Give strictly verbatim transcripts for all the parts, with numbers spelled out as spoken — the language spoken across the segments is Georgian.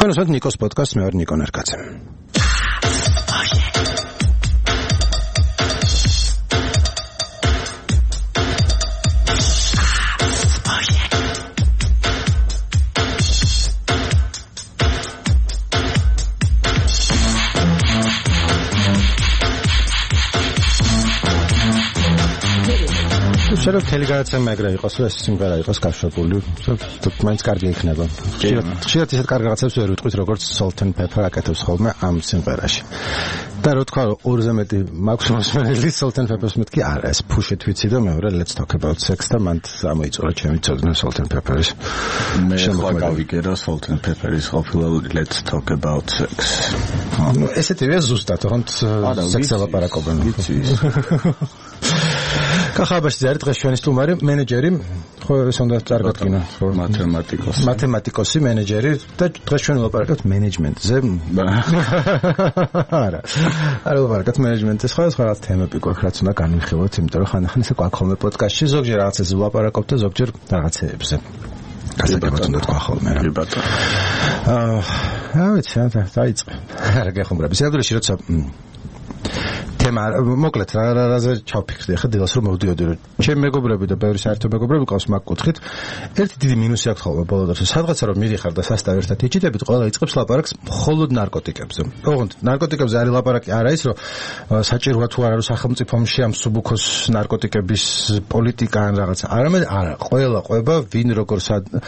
თქვენ უსმენთ ნიკოს პოდკასტს, მე ვარ ნიკო ნერკაძე. შეიძლება მთელი გადაცემა ეგრე იყოს, რომ ეს სიმღერა იყოს გაშვებული, მაინც კარგი იქნება. ხშირად ისეთ კარგ რაღაცებს ვერ ვიტყვით, როგორც Salt and Pepper აკეთებს ხოლმე ამ სიმღერაში. და რო თქვა, ორზე მეტი მაქვს მოსმენელი Salt and Pepper-ს მეტი არა, ეს push-it ვიცი და მეორე Let's Talk About Sex და მან ამოიწურა ჩემი ცოდნა Salt and Pepper-ის. მე ახლა გავიგერო Salt and Pepper-ის ყოფილა Let's Talk About Sex. ნუ ესეთივე ზუსტად, თორემ სექსზე ლაპარაკობენ. ვიცი. კახაბაში არის დღეს ჩვენი სტუმარი, მენეჯერი, ხო ეს უნდა წარგადგინო, ხო, მათემატიკოსი. მათემატიკოსი, მენეჯერი და დღეს ჩვენ ვლაპარაკებთ მენეჯმენტზე. არა. არა ვლაპარაკებთ მენეჯმენტზე, სხვა სხვა თემები გვაქვს, რაც უნდა განვიხილოთ, იმიტომ რომ ხანდახან ისე გვაქვს ხოლმე პოდკასტში, ზოგჯერ რაღაცებზე ვლაპარაკობთ და ზოგჯერ რაღაცეებზე. გასაგებად უნდა თქვა ხოლმე რა. კი ბატონო. აა, რა ვიცი, დაიწყე. არა გეხუმრები. სიადულეში როცა თემა მოკლედ რა რაზე ჩავფიქრდი ახლა დილას რომ მოვდიოდი რომ ჩემი მეგობრები და ბევრი საერთო მეგობრები ყავს მაგ კუთხით ერთი დიდი მინუსი აქვს ხოლმე ბოლო დროს სადღაცა რომ მიდიხარ და სასტავ ერთად იჭიდებით ყველა იწყებს ლაპარაკს მხოლოდ ნარკოტიკებზე. ოღონდ ნარკოტიკებზე არის ლაპარაკი არა ის რომ საჭიროა თუ არა რომ სახელმწიფომ შეამსუბუქოს ნარკოტიკების პოლიტიკა ან რაღაცა. არამედ არა ყველა ყვება ვინ როგორ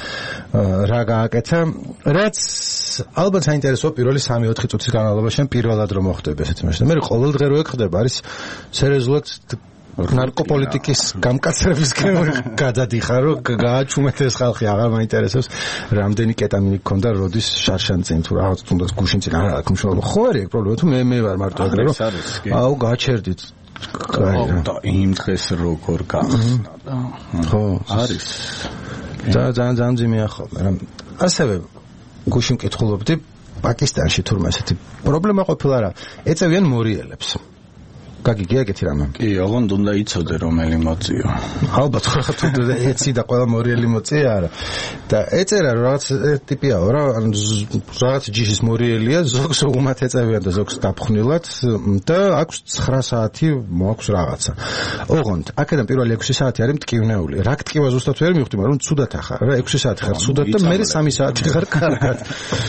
რა გააკეთა რაც ალბათ საინტერესოა პირველი სამი ოთხი წუთის განმავლობაში პირველად რომ მოხდება ესეთი მაშინ. მე ყოველდღე რო ეხდება არის სერიოზულად ნარკოპოლიტიკის გამკაცრებისკენ გადადიხარ რომ გააჩუმეთ ეს ხალხი აღარ მაინტერესებს რამდენი კეტამინი გქონდა როდის შარშანწინ თუ რაღაც თუნდაც გუშინ წინ არა აქვს მშობლო ხო არის ეგ პრობლემა თუ მე მე ვარ მარტო ეგრე რომ აუ გაჩერდით და იმ დღეს როგორ გახსნა და ხო არის და ძალიან ძალიან ძიმეა ხოლმე რა ასევე გუშინ მკითხულობდი პაკისტანში თურმე ესეთი პრობლემა ყოფილა რა ეწევიან მორიელებს გაგიგია ეგეთი რამე კი ოღონდ უნდა იცოდე რომელი მოწიო ალბათ ხო თუ ეცი და ყველა მორიელი მოწია არა და ეწერა რაღაც ტიპიაო რა რაღაც ჯიშის მორიელია ზოგს უღმათ ეწევიან და ზოგს დაფხვნილად და აქვს ცხრა საათი მოაქვს რაღაცა ოღონდ აქედან პირველი ექვსი საათი არის მტკივნეული რა გტკივა ზუსტად ვერ მივხვდი მაგრამ ცუდად ახარ რა ექვსი საათი ხარ ცუდად და მე სამი საათი ხარ კარგად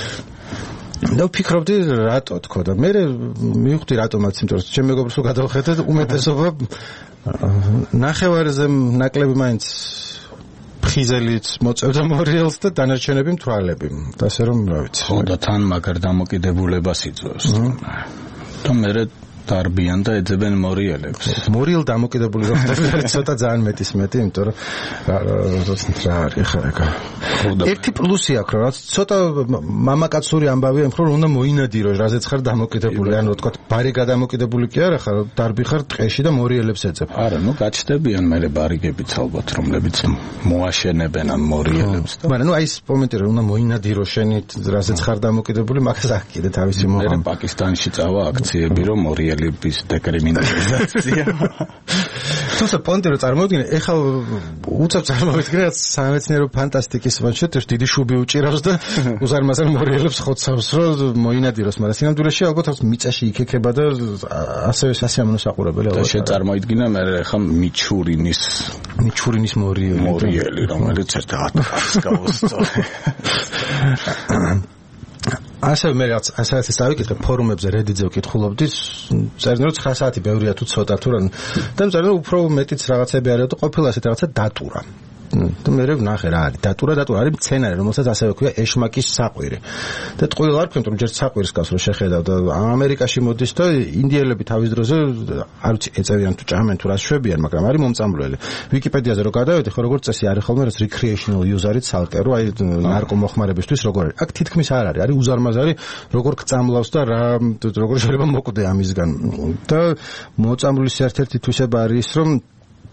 და ვფიქრობდი რატო თქო და მე მივხვდი რატომაც იმიტომ რომ ჩემ მეგობრს რო გადავხედე უმეტესობა ნახევარზე ნაკლები მაინც ფხიზელით მოწევდა მორიელს და დანარჩენები მთვალები და ასე რომ რა ვიცი ხო და თან მაგარ დამოკიდებულებას იწვევს და მე დარბიან და ეძებენ მორიელებს. მორიელ დამოკიდებული რო ხდება არის ცოტა ძალიან მეტის მეტი, იმიტომ რომ რა არის ხა ეგა. ერთი პლუსი აქვს რა, ცოტა მამაკაცური ამბავია, ხო რომ უნდა მოინადირო, რაზეც ხარ დამოკიდებული, ანუ თქვა ბარი გადამოკიდებული კი არა ხარ, დარბი ხარ ტყეში და მორიელებს ეძებ. არა, ნუ გაჩნდებიან მე ბარიგებიც ალბათ, რომლებიც მოაშენებენ ამ მორიელებს და. მაგრამ ნუ აი ეს მომენტი რომ უნდა მოინადირო შენი რაზეც ხარ დამოკიდებული, მაგას აქ კიდე თავისი მოღა. მე პაკისტანში წავა აქციები რომ მორიელ ლიბის დეკრიმინალიზაცია. თუმცა პონტი რო წარმოვიდგინე, ეხლა უცებ წარმოვიდგინე სამეცნიერო ფანტასტიკის მოჩვენებს დიდი შუბი უჭირავს და უზარმაზარ მორიელებს ხოცავს რომ მოინადიროს, მაგრამ სინამდვილეში ალბათ მიწაში იქექება და ასევე სასიამოვნო საყურებელი ალბათ. და შეწარმოიდგინე მე ეხლა მიჩურინის მიჩურინის მორიელი მორიელი რომელიც ერთად გავუსწორე. ასე მე რაც ასეც დავიკითხე ფორუმებზე Reddit-ზე ვკითხულობდი წერდნენ რომ ცხრა საათი ბევრია თუ ცოტა თუ რა და წერდნენ უფრო მეტიც რაღაცები არის და ყოფილა ასეთ რაღაცა დატურა და მე ვნახე რა არის დატურა დატურა არის მცენარე რომელსაც ასევე ქვია ეშმაკის საყვირი და ტყუილ არ ვქნით რომ ჯერ საყვირს გავს რომ შეხედავ და ამერიკაში მოდის და ინდიელები თავის დროზე არ ვიცი ეწევიან თუ ჭამენ თუ რას შვებიან მაგრამ არის მომწამლელი ვიკიპედიაზე რო გადავედი ხო როგორც წესი არის ხოლმე რაც recreational user-ით ცალკე რო აი ნარკომოხმარებისთვის როგორ არის აქ თითქმის არ არის არის უზარმაზარი როგორ გწამლავს და რა როგორ შეიძლება მოკვდე ამისგან და მოწამლის ერთ-ერთი თვისება არის რომ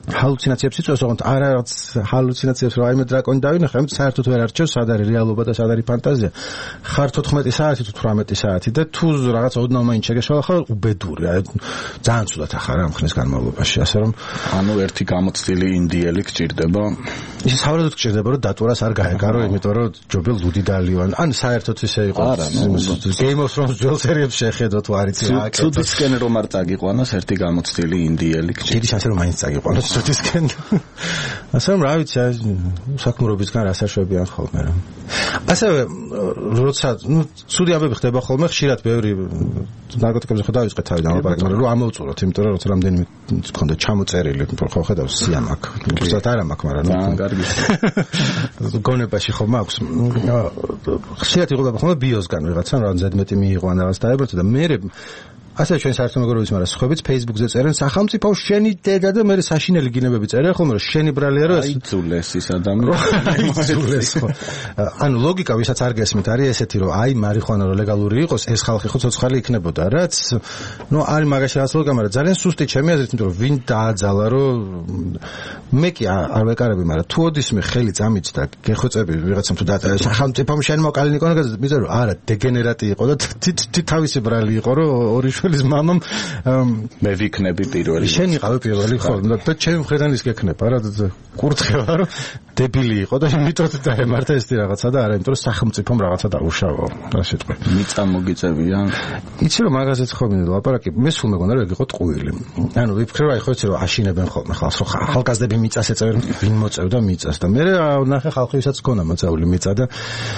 ჰალუცინაციებს იწვევს, ოღონდ არა რაღაც ჰალუცინაციებს რომ აიმე დრაკონი დავინახე, ამით საერთოდ ვერ არჩევს სად არის რეალობა და სად არის ფანტაზია. ხარ თოთხმეტი საათი თუ თვრამეტი საათი და თუ რაღაც ოდნავ მაინც შეგეშალა ხარ უბედური, ძალიან ცუდად ახარ ამ ხნის განმავლობაში, ასე რომ ანუ ერთი გამოცდილი ინდიელი გჭირდება. ისე საერთოდ გჭირდება რომ დატურას არ გაეკარო, იმიტომ რომ ჯობილ ლუდი დალივან. ან საერთოდ ისე იყო. არა, Game of Thrones ძველ სერიებს შეხედო თუ არის რა. ცუდისკენ რომ არ წაგიყვანოს ერთი გამოცდილი ინდიელი გჭირდება. დიდი შანსი რომ მაინც წაგიყვანოს ცუდისკენ. ასე რომ რა ვიცი, საქმრობისგან რა საშვებიან ხოლმე რა. ასევე როცა ნუ ცუდი ამბები ხდება ხოლმე, ხშირად ბევრი ნარკოტიკებზე ხო დავიწყე თავიდან ლაპარაკი, მაგრამ რომ ამოვწუროთ, იმიტომ რომ როცა რამდენიმე მქონდა ჩამოწერილი, ხო ხედავს სიამ აქ. უბრალოდ არ მაქვს, მაგრამ ძალიან კარგი. გონებაში ხომ აქვს. ხშირად იღუება ხოლმე ბიოსგან ვიღაცა, რომ ზედმეტი მიიღო ან რაღაც დაებრუნდა და მე ასე ჩვენ საერთო მეგობრობის მაგრამ სხვაებიც Facebook-ზე წერენ სახელმწიფო შენი დედა და მე საშინელი გინებები წერენ ხოლმე რომ შენი ბრალია რომ აიძულეს ის ადამიანი აიძულეს ხო ანუ ლოგიკა ვისაც არ გესმით არის ესეთი რომ აი მარიხუანა რომ ლეგალური იყოს ეს ხალხი ხო ცოცხალი იქნებოდა რაც ნუ არის მაგაში რაც ლოგიკა მაგრამ ძალიან სუსტი ჩემი აზრით იმიტომ რომ ვინ დააძალა რომ მე კი არ ვეკარები მაგრამ თუ ოდისმე ხელი წამიც და გეხოცები ვიღაცამ თუ სახელმწიფო შენ მოკალინიკონა მიზა რომ არა დეგენერატი იყო და თავისი ბრალი იყო რომ ორი ის მამამ მე ვიქნები პირველი. შენ იყავი პირველი ხო და ჩემი მხრიდან ის გექნება რა კურთხევა რომ დებილი იყო და იმიტომ დაემართა ეს რაღაცა და არა იმიტომ რომ სახელმწიფომ რაღაცა დაუშავა რა შეტყვი. მიწა მოგიწევია. იცი რომ მაგაზეც ხომ ლაპარაკი მე სულ მეგონა რომ ეგ იყო ტყუილი. ანუ ვიფიქრე რა ხო იცი რომ აშინებენ ხოლმე ხალხს რომ ახალგაზრდები მიწას ეწევენ ვინ მოწევდა მიწას და მე ნახე ხალხი ვისაც გქონდა მოწეული მიწა და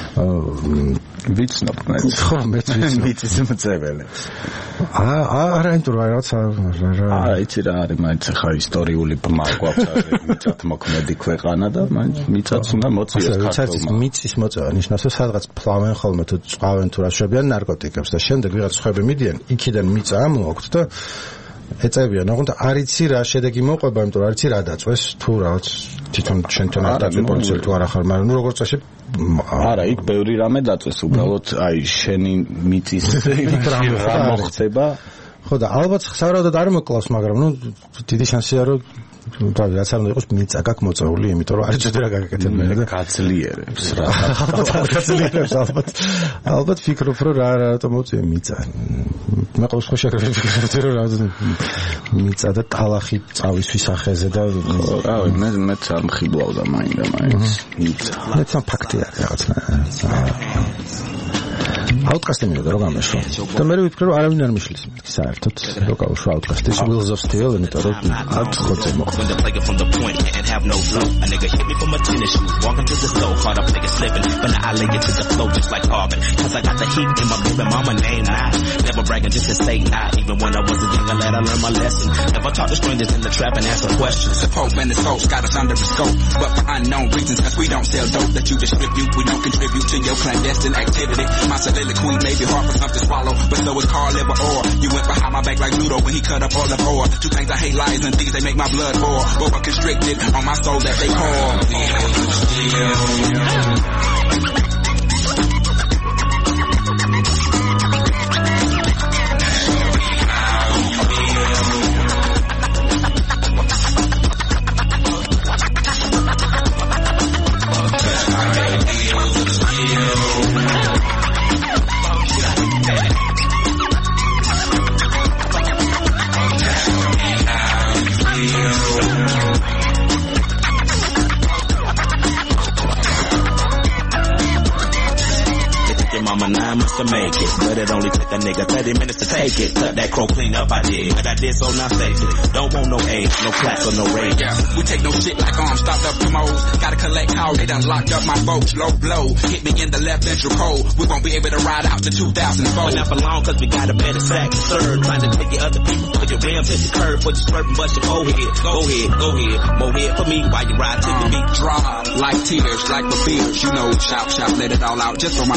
ვიცნობ მე ხო მე ვიცნობ მიწის მოწეველი. აა არა იმიტომ რომ რაღაცა რა იცი რა არის მაინც ხა ისტორიული ბმა გვაქვს მიწათ მოქმედი ქვეყანა და მაინც მიწაც უნდა მოწიოს ქართულმა მიწის მოწევა ნიშნავს რომ სადღაც ფლავენ ხოლმე თუ წვავენ თუ რა შვებიან ნარკოტიკებს და შემდეგ ვიღაც ხვები მიდიან იქიდან მიწა ამოაქვთ და ეწევიან ოღონდ არ იცი რა შედეგი მოყვება იმიტომ რომ არ იცი რა დაწვეს თუ რაღაც თვითონ შენთან არ დაწვეს პოლიციელ თუ არ ახარ მაგრამ ნუ როგორც წესი არა იქ ბევრი რამე დაწვეს უბრალოდ აი შენი მიწის რა მოხდება ხო და ალბათ სავარაუდოდ არ მოკლავს მაგრამ ნუ დიდი შანსია რომ თავი რაც არ უნდა იყოს მიწა გაქვს მოწეული იმიტომ რომ არ იცოდი რა გაგაკეთებ მე და გაძლიერებს რა გაძლიერებს ალბათ ალბათ ფიქრობ რომ რა რატომ მოწია მიწა მე ყოველ შემთხვევაში შეგფიქრებდი რომ რა მიწა და კალახი წავისთვის ახეზე და რავი მე მეც არ მხიბლავდა მაინდა მაინც მიწა მეც ამ ფაქტია რაღაცა აუტკასტი მივიდა რომ გამეშვა და მე ვიფიქრე რომ არავინ არ მიშლის საერთოდ რო გავუშვა აუტკასტი Wheels of Steel იმიტომ რომ ათ ხოწე მოხდა Queen may be hard for some to swallow, but so is Carl Liver or you went behind my back like Ludo when he cut up all the ore. Two things I hate, lies and things they make my blood boil. Both are constricted on my soul that they call. To make it, but it only took a nigga thirty minutes to take it. Cut that crow clean up, I did, but I did so not safely. Don't want no age, no class or no rage. Yeah, we take no shit like arms stopped up tomorrow. Gotta collect how they done locked up my boat. Low blow, hit me in the left ventral cold. We won't be able to ride out to two thousand four. But not for long, cause we got a better sack. Third, trying to take your other people. Put your rims hit the curve, put your swerving, bust your forehead. Go ahead, go ahead, more head for me while you ride to the beat. Drop like tears, like the fears. You know, shout, shout, let it all out just for my peers.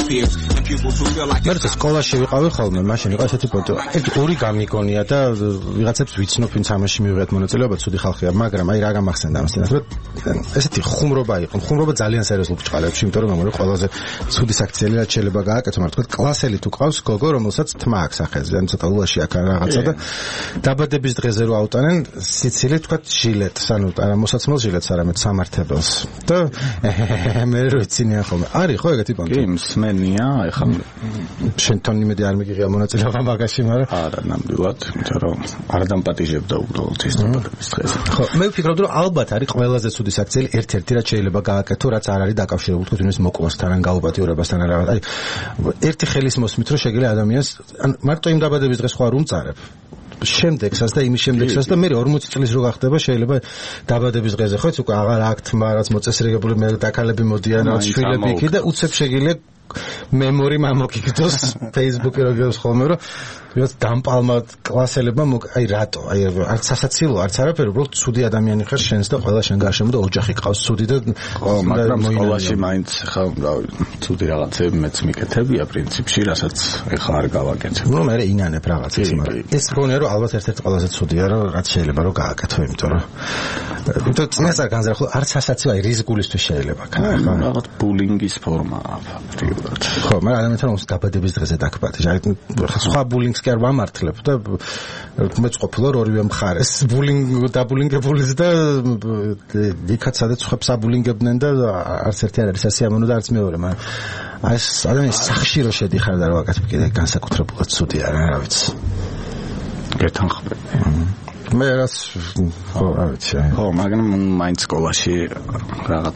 Them pupils who feel like მე როცა სკოლაში ვიყავი ხოლმე, მაშინ იყო ესეთი პოტო. ეგ ორი გამიგონია და ვიღაცებს ვიცნობ, ვინც ამაში მივიღეთ მონაწილეობა, ცუდი ხალხია, მაგრამ აი რა გამახსენდა ამასთან, რომ ესეთი ხუმრობა იყო. ხუმრობა ძალიან სერიოზულ ბჭყალებში, იმიტომ რომ ამორი ყველაზე ცუდი საქციელი რაც შეიძლება გააკეთო, მაგრამ თქვა კლასელი თუ ყავს გოგო, რომელსაც თმა აქვს სახეზე, ან ცოტა ულაში აქ რაღაცა და დაბადების დღეზე რო აუტანენ სიცილი თქვა ჟილეტს, ანუ არა მოსაცმელ ჟილეტს, არამედ სამართებელს. და მე რო იცინია ხოლმე. არის ხო ეგეთი პონტი? კი, მსმენია, ეხლა შენ თონი მედი არ მიგიღია მონაწილეობა მაგაში, მაგრამ არა ნამდვილად, იმიტომ რომ არ დამპატიჟებდა უბრალოდ ის დაბადების დღეს. ხო, მე ვფიქრობდი რომ ალბათ არის ყველაზე ცუდი საქციელი ერთ-ერთი რაც შეიძლება გააკეთო, რაც არ არის დაკავშირებული თქო იმის მოკვასთან ან გაუპატიურებასთან ან რაღაც. აი ერთი ხელის მოსმით რომ შეგიძლია ადამიანს ან მარტო იმ დაბადების დღეს ხო არ უმწარებ. შემდეგსაც და იმის შემდეგსაც და მე ორმოცი წლის რო გახდება შეიძლება დაბადების დღეზე ხო იცი უკვე აღარ აქ თმა რაც მოწესრიგებული მე დაკალები მოდიან რაც შვილები იქ და უცებ შეგიძლია მემორი მამოგიგდოს Facebook-ი როგორ ხოლმე რომ ვიღაც დამპალმა კლასელებმა აი რატო აი არც სასაცილო არც არაფერი უბრალოდ ცუდი ადამიანი ხარ შენს და ყველა შენ გარშემო და ოჯახი ყავს ცუდი და ხო მაგრამ სკოლაში მაინც ხა ცუდი რაღაცები მეც მიკეთებია პრინციპში რასაც ეხლა არ გავაკეთებ ნუ მე ინანებ რაღაცას მაგრამ ეს გონია რომ ალბათ ერთ-ერთი ყველაზე ცუდია რომ რაც შეიძლება რომ გააკეთო იმიტომ რომ იმიტომ წინას არ განზრახო არც სასაცილო აი რიზიკულისთვის შეიძლება ხა რაღაც ბულინგის ფორმაა ფაქტიურად ხო მაგრამ ადამიანთან ოს დაბადების დღეზე დაკბატი სხვა ბულინგს კი არ ვამართლებ და მეც ყოფილა ორივე მხარეს ბულინგ დაბულინგებულის და იქაც სადაც ხებს აბულინგებდნენ და არც ერთი არ არის ასიამონო და არც მეორე მაგრამ აი ეს ადამიანის სახში რო შედიხარ და რო აკეთებ კიდე განსაკუთრებულად ცუდია რა რა ვიცი გეთანხმები მე რაც ხო რა ვიცი ხო მაგრამ მაინც სკოლაში რაღაც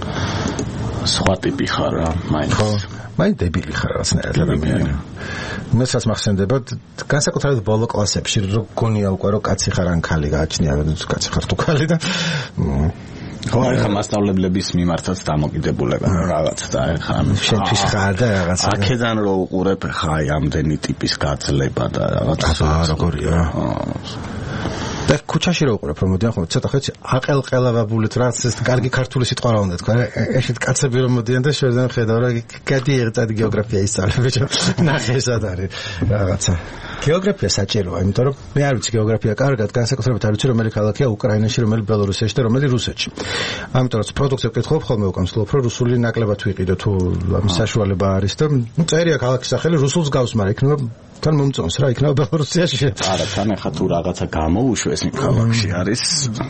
სხვა ტიპი ხარ რა მაინც ხო მაინც დებილი ხარ რაღაცნაირად ადამიანი მესაც მახსენდება განსაკუთრებით ბოლო კლასებში რო გონია უკვე რომ კაცი ხარ ან ქალი გააჩნია კაცი ხარ თუ ქალი და ხო ახლა მასწავლებლების მიმართაც დამოკიდებულება რაღაც და ახლა შენთვის ხარ და რაღაც აქედან რო უყურებ ხა აი ამდენი ტიპის გაძლება და რაღაც აბა როგორია და ქუჩაში რო უყურებ რომ მოდიან ხო ცოტა ხეცი აყელყელავებულით რაც ეს კარგი ქართული სიტყვა რა უნდა თქვა ესეთ კაცები რომ მოდიან და შევძან ხედავ რა გადიერთად გეოგრაფია ისწავლე ბიჭო ნახე სად არის რაღაცა გეოგრაფია საჭიროა იმიტომ რომ მე არ ვიცი გეოგრაფია კარგად განსაკუთრებით არ ვიცი რომელი ქალაქია უკრაინაში რომელი ბელორუსიაში და რომელი რუსეთში ამიტომ რაც პროდუქტებს ვკითხულობ ხოლმე უკან ვსვლობ რომ რუსული ნაკლებად ვიყიდო თუ ამის საშუალება არის და წერია ქალაქის სახელი რუსულს გავს მაგრამ იქნება თან მომწონს რა იქნება ბელორუსიაში არა თან ახლა თუ რაღაცა გამოუშვეს იმ ქალაქში არის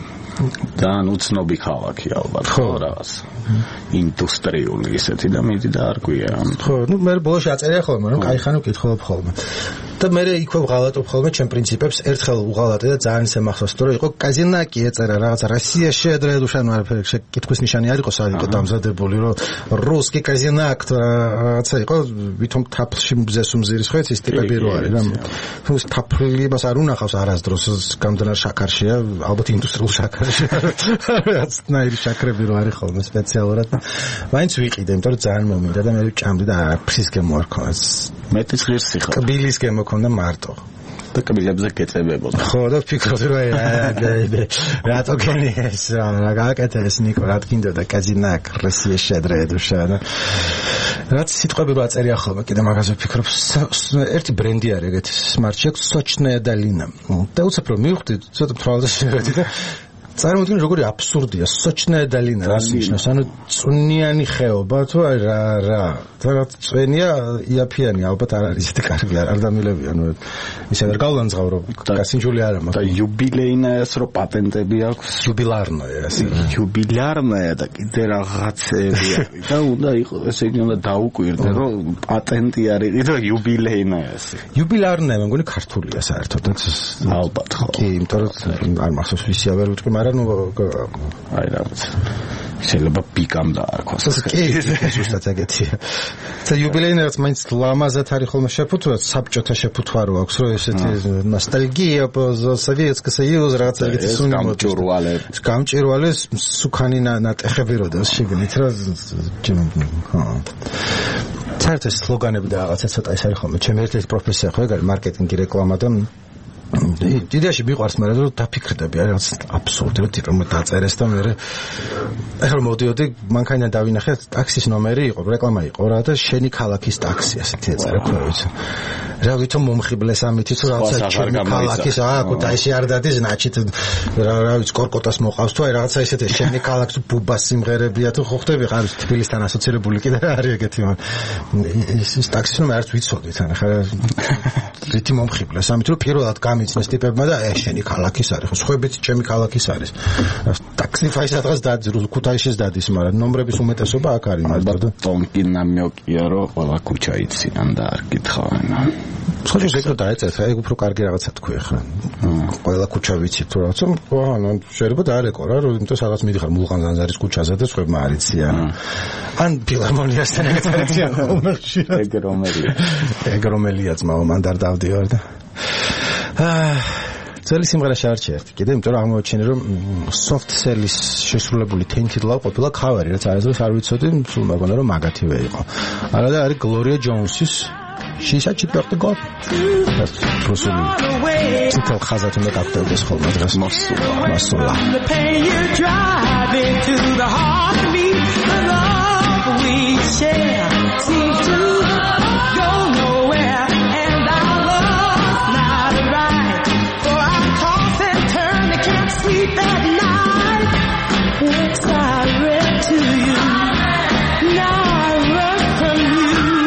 ძალიან უცნობი ქალაქი ალბათ ხო რაღაც ინდუსტრიული ისეთი და მიდი და არ გვია ხო ნუ მე ბოლოში აწერია ხოლმე რომ კაი ხანო კითხულობ ხოლმე და მე იქვე ვღალატობ ხოლმე ჩემ პრინციპებს ერთხელ უღალატე და ძალიან შემახსოვს რომ იყო კაზინაკი ეწერა რაღაცა რუსია შედრე დუშან არაფერი კითხვის ნიშანი არ იყო საერთოდ დამზადებული რომ რუსკი კაზინაკ რაღაცა იყო ვითომ თაფლში მზეს უმზირის ხო ეს ტიპები რო არის რა თუ თაფლი მას არ უნახავს არასდროს გამდნარ შაქარშია ალბათ ინდუსტრიულ შაქარში რაც ნაირი შაქრები რო არის ხოლმე სპეციალურად მაინც ვიყიდე იმიტომ რომ ძალიან მომინდა და მე ვჭამდი და ფრის გემოარქონა მეტის ღირსი ხო კბილის გემოქონდა მარტო და კბილებზე გეწებებოდა ხო და ვფიქრობდი რომ აი რატო გენი ეს რა გააკეთე ეს ნიკო რა თქინდოდა კაზინაკ რუსია შედრე დუშა და რაც სიტყვები რო აწერია ხოლმე კიდე მაგაზე ვფიქრობ ერთი ბრენდი არის ეგეთი სმარტში აქვს სოჩნეა და ლინა და უცებ რომ მივხვდი ცოტა თვალზე შევედი და წარმოიდგინე როგორი აბსურდია სოჩნეა და ლინა რას ნიშნავს ანუ წვნიანი ხეობა თუ აი რა რა და რა წვენია იაფიანი ალბათ არ არის ისეთი კარგი არ დამილები ანუ ისე ვერ გავლანძღავ რომ გასინჯული არ მაქვს და იუბილეინას რო პატენტები აქვს იუბილარნოა ეს იუბილარნოა და კიდე რაღაცები არის და უნდა იყოს ესე იგი უნდა დაუკვირდე რომ პატენტი არის და იუბილეინას იუბილარნოა მე მგონი ქართულია საერთოდ ალბათ ხო კი იმიტომ რომ არ მახსოვს ვისია ვერ ვიტყვი მაგრამ ნუ აი რაღაც შეიძლება პიკამ დაარქვას კი ზუსტად ეგეთია და იუბილეინერს მაინც ლამაზად არის ხოლმე შეფუთვა საბჭოთა შეფუთვა რო აქვს რომ ესეთი ნოსტალგია по советский союз რაღაცა ეგეთი სუნი გამჭირვალე გამჭირვალე სუქანი ნატეხები რო და შეგნით რა ხო საერთოდ სლოგანები და რაღაცა ცოტა ის არის ხოლმე ჩემი ერთ-ერთი პროფესია ხო ეგ არის მარკეტინგი რეკლამა და იდეაში მიყვარს, მაგრამ რომ დაფიქრდები, არის რაღაც აბსურდი, რომ ტიპმა დაწერეს და მე ახლა მოდიოდი, მანქანიდან დავინახე, ტაქსის ნომერი იყო, რეკლამა იყო რა და შენი ქალაქის ტაქსი ასეთი ეწერა ქვევით. რა ვითომ მომხიბლეს ამით, თუ რაღაცა შენი ქალაქის, აა, ქუთაისში არ დადის, значит, რა რა ვიცი, კორკოტას მოყავს თუ აი რაღაცა ისეთი შენი ქალაქის ბუბას სიმღერებია თუ ხო ხდები, ხარ თბილისთან ასოცირებული კიდე რა არის ეგეთი, ის ტაქსის ნომერი არც ვიცოდით, ან ხა რითი მომხიბლეს, ამით რომ პირველად გამიცნეს ტიპებმა და ე შენი ქალაქის არის, ხო, სხვაებიც ჩემი ქალაქის არის. ტაქსიფაი სადღაც დაძრულ ქუთაისშიც დადის, მაგრამ ნომრების უმეტესობა აქ არის, მაგრამ ტონკი ნამიოკია რომ ყველა ქუჩა იციან და არ გითხავენ. სხვაჯერ ეგ რო დაეწერთ, ეგ უფრო კარგი რაღაცა თქვი ახლა. ყველა ქუჩა ვიცით თუ რაღაცა, ანუ შეიძლება დაარეკო რა, რომ იმიტომ სადღაც მიდიხარ მულყან ზანზარის ქუჩაზე და სხვებმა არ იციან. ან ფილარმონიასთან ეგეც არ იციან ხოლმე. ეგ რომელია? ეგ რომელია ძმაო, მან არ დავდივარ და აა ძველი სიმღერა შეარჩია ერთი კიდე, იმიტომ რომ აღმოაჩინე რომ soft cell-ის შესრულებული Tainted Love ყოფილა cover-ი, რაც არასდროს არ ვიცოდი, სულ მეგონა რომ მაგათივე იყო. არა და არის Gloria Jones-ის She's a cheap of the God. That's possibly. Tell Khazat to make up this whole madrasa. Masula. The pain you drive into the heart of me, the love we share seems to go nowhere, and our love's not right. For I toss and turn, I can't sleep at night. Once I read to you, now I run from you.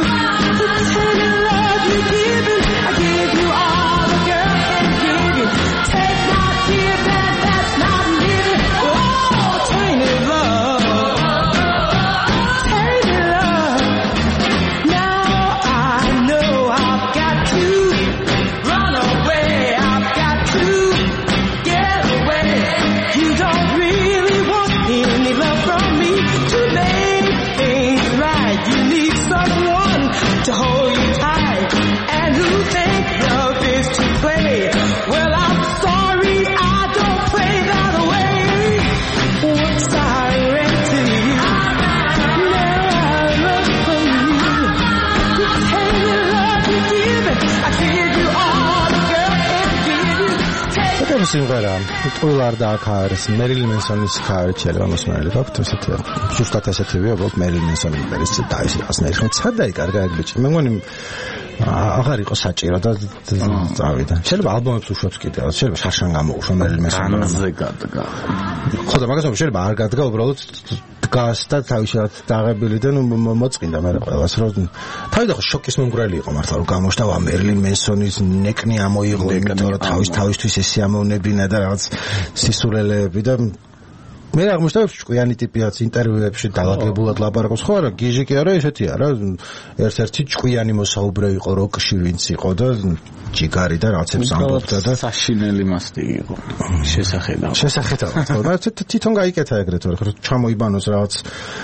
სიმღერა ტყუილ არ დააქარეს მერილინ მენსონის ქარი შეიძლება მოსმენელი გაქვთ ესეთი ზუსტად ესეთივეა უბრალოდ მერილინ მენსონი არის და ის ასნაირი ხომ ცა დაიკარგა ეგ ბიჭი მე მგონი აღარ იყო საჭირო და წავიდა შეიძლება ალბომებს უშვებს კიდე შეიძლება შაშან გამოუშვა მერილინ მენსონი განზე გადგა ხო და მაგას შეიძლება არ გადგა უბრალოდ დგას და თავისად დაღებილი და ნუ მოწყინდა მე ყველას რომ თავიდან ხო შოკის მომგვრელი იყო მართლა რომ გამოშთა ვა მერილინ მენსონის ნეკნი ამოიღო იმიტომ რომ თავის თავისთვის ეს ამოვნებინა და რაღაც სისულელეები და მე აღმოჩნდა ჭკვიანი ტიპიაც ინტერვიუებში დაალაგებულად ლაპარაკობს ხო არა გიჟი კი არა ესეთია რა ერთ-ერთი ჭკვიანი მოსაუბრე იყო როკში ვინც იყო და ჯიგარი და რაღაცებს ამბობდა და საშინელი მასტი იყო შესახედავ შესახედავ ხო მაგრამ თვითონ გაიკეთა ეგრეთ ვარ ხო ჩამოიბანოს რაღაც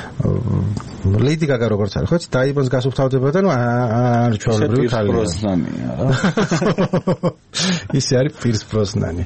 ლეიდი გაგა როგორც არის ხო დაიბანს გასუფთავდება და ნუ არ ჩვეულებრივი ხალხი პროსნანია რა ისე არის პირს პროსნანი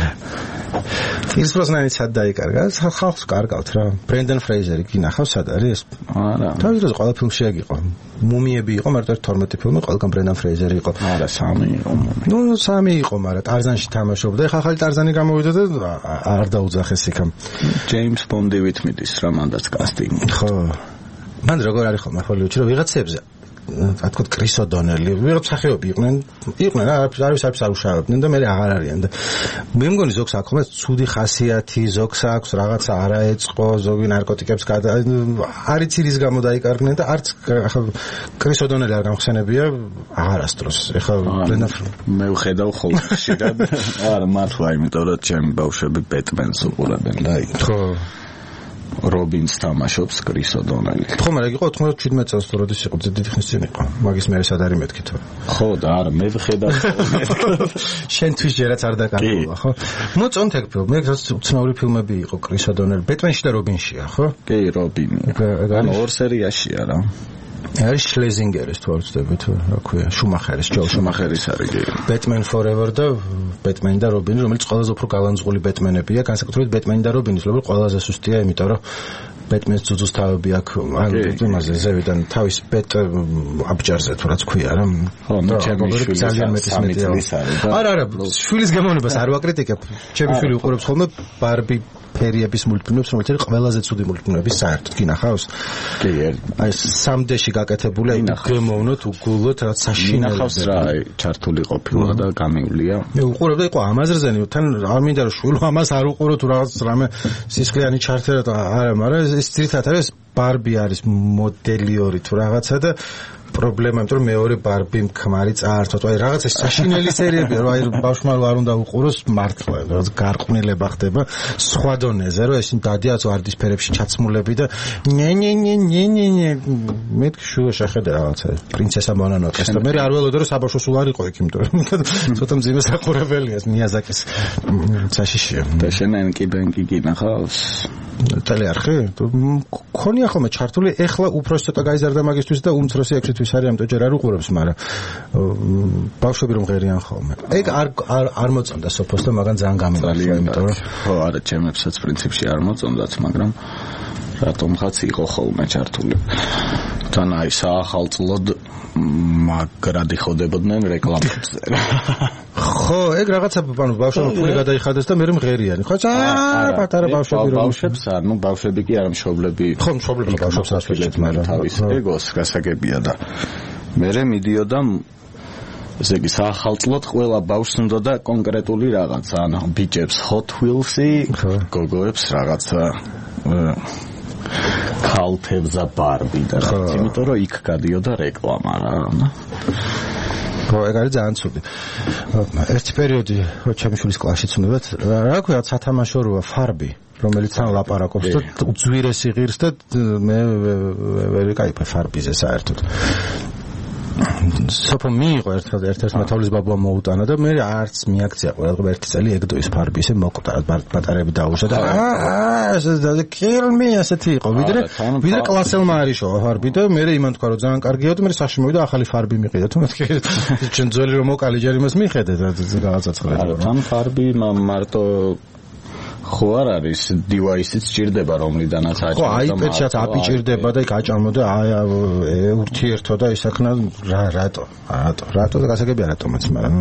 პირს პროსნანი სად დაიკარგა ხალხს კარგავთ რა ბრენდენ ფრეიზერი გინახავს სად არის არა თავისთავად ყველა ფილმში ეგ იყო მუმიები იყო მარტო თორმეტი ფილმი ყველგან ბრენდენ ფრეიზერი იყო არა სამი იყო ნუ სამი იყო მაგრამ ტარზანში თამაშობდა ეხლა ახალი ტარზანი გამოვიდა და არ დაუძახეს იქამ ჯეიმს ბონდი ვითმიდის რა მანდაც კასტინგი ხო მან როგორ არის ხოლმე ჰოლივუდში რომ ვიღაცებზე რა თქო კრის ოდონელი ვიღაც სახეობი იყვნენ იყვნენ რა არის არის არ უშავებდნენ და მე აღარ არიან და მე მგონი ზოგს აქვს ხოლმე ცუდი ხასიათი ზოგს აქვს რაღაცა არაეწყო ზოგი ნარკოტიკებს გადა არც ირის გამო დაიკარგნენ და არც ახლა კრის ოდონელი არ გამხსენებია აღარასდროს ეხლა მე ვხედავ ხოლმე ხშირად არა მართლა იმიტომ რომ ჩემი ბავშვები ბეტმენს უყურებენ და ხო რობინს თამაშობს კრის ოდონელი. ხო, მაგრამ იყო ოთხმოცდაშვიდ წელს თუ როდის იყო, დიდი ხნის წინ იყო. მაგის მე სად არის მეთქი თუ. ხო და არა, მე ვხედავ. შენთვის ჯერაც არ დაკარგულა, ხო? მოწონთ ეგ ფილმი, ეგ ცნობილი ფილმები იყო კრის ოდონელი, ბეტმენში და რობინშია, ხო? კი, რობინი. ანუ ორ სერიაშია რა. არის შლეზინგერის თუ არ ვწდები თუ რა ქვია შუმახერის ჯო შუმახერის არის ბეტმენ ფორევერ და ბეტმენი და რობინი რომელიც ყველაზე უფრო გალანძღული ბეტმენებია განსაკუთრებით ბეტმენი და რობინი რომელიც ყველაზე სუსტია იმიტომ რომ ბეტმენის ძუძუს თავები აქვს ან იმაზე ზევიდან თავის ბეტ აბჯარზე თუ რაც ქვია რა ხო ნუ ჩემი შვილი ძალიან მეტის მეტია არა არა შვილის გამოვნებას არ ვაკრიტიკებ ჩემი შვილი უყურებს ხოლმე ბარბი ფერიების მულტფილმებს რომელიც არის ყველაზე ცუდი მულტფილმების საერთოდ კინახავს კი აი სამდეში გაკეთებული აი გემოვნოთ უგულოთ რაც საშინელი ნახავს რა ჩართული ყოფილა და გამივლია მე უყურებდა იყო ამაზრზენი თან არ მინდა რომ შვილო ამას არ უყურო თუ რაღაც რამე სისხლიანი ჩართერა და არა მაგრამ ეს ძირითადად არის ბარბი არის მოდელიური თუ რაღაცა და პრობლემა იმიტომ რომ მეორე ბარბი ქმარი წაართოთ აი რაღაცა საშინელი სერიებია რომ აი ბავშვმა არ უნდა უყუროს მართლა რაღაც გარყვნილება ხდება სხვა დონეზე რომ ესინ დადიაც ვარდისფერებში ჩაცმულები და ნე ნე ნე ნე ნე ნე მეთქი შუა შეხედა რაღაცა პრინცესა მონანოკეს და მე არ ველოდე რომ საბავშვო სულ არ იყო იქ იმიტომ რომ ცოტა მძიმე საყურებელია მიაზაკის საშიშია და შენ ენკი ბენკი გინახავს ტელეარხი ქონია ხოლმე ჩართული ეხლა უფროსი ცოტა გაიზარდა მაგისთვის და უმცროსი ექვსი თვის არის ამიტომ ჯერ არ უყურებს მაგრამ ბავშვები რომ ღერიან ხოლმე ეგ არ არ მოწონდა სოფოს და მაგან ძალიან გამიმართლა იმიტომ რომ ხო არა ჩემებსაც პრინციპში არ მოწონდათ მაგრამ რატომღაც იყო ხოლმე ჩართული თან აი საახალწლოდ მაგრადი ხოდებოდნენ რეკლამებზე ხო ეგ რაღაცა ანუ ბავშვებმა ფული გადაიხადეს და მე მღერიანი ხო აა პატარა ბავშვები რომ ბავშვებს არ ნუ ბავშვები კი არა მშობლები ხო მშობლები ბავშვებს ასრულებთ მაგრამ თავის ეგოს გასაგებია და მე მიდიოდა ესე იგი საახალწლოდ ყველა ბავშვს უნდა და კონკრეტული რაღაცა ანუ ბიჭებს Hot Wheels-ი გოგოებს რაღაცა ქალთებსა ბარბი და რაც იმიტომ რომ იქ გადიოდა რეკლამა რა ხო ეგ არის ძალიან ცუდი ერთი პერიოდი ჩემი შვილის კლასშიც უნდათ რა ქვია სათამაშო როა ფარბი რომელიც თან ლაპარაკობს და უძვირესი ღირს და მე ვერ ვიკაიფე ფარბიზე საერთოდ სოფო მიიღო ერთ ერთ მათავლის ბაბუა მოუტანა და მე არც მიაქცია ყველა ერთი წელი ეგდო ის ფარბი ისე მოკვდა ბატარები დაუშვა და აა ეს კილმი ასეთი იყო ვიდრე ვიდრე კლასელმა არიშო ფარბი და მე იმან თქვა რომ ძალიან კარგია და მე სახში მოვიდა ახალი ფარბი მიყიდა თუ მეთქი ჩვენ ძველი რომ მოკალი ჯერ იმას მიხედე და რაღაცაცხრა არა თან ფარბი მარტო ხო არ არის დივაისიც ჭირდება რომლიდანაც აჭამო ხო აიპედშიც აპირდება და იქ აჭამო და აი ურთიერთო და ისახნა რა რატო რატო რატო და გასაგებია რატომაც მაგრამ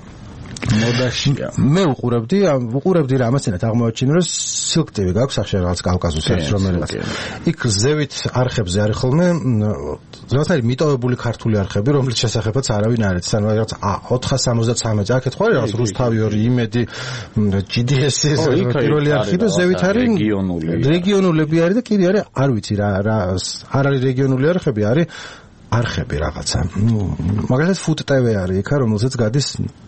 მოდაშია მე უყურებდი უყურებდი რა ამასთანავე აღმოაჩინე რომ სილქტივი გაქვს სახში რაღაც კავკასუსის რომელიც იქ ზევით არხებზე არის ხოლმე რაღაცა მიტოვებული ქართული არხები რომლის შესახებაც არავინ არ იცის ანუ რაღაც ოთხას სამოცდათრამეტ აქეთ ხო არის რაღაც რუსთავი ორი იმედი ჯი დი ესი პირველი არხი და ზევით არის რეგიონული რეგიონულები არის და კიდე არის არ ვიცი რა რა არ არის რეგიონული არხები არის არხები რაღაცა მაგალითად ფუტ ტე ვე არის იქა რომელზეც გადის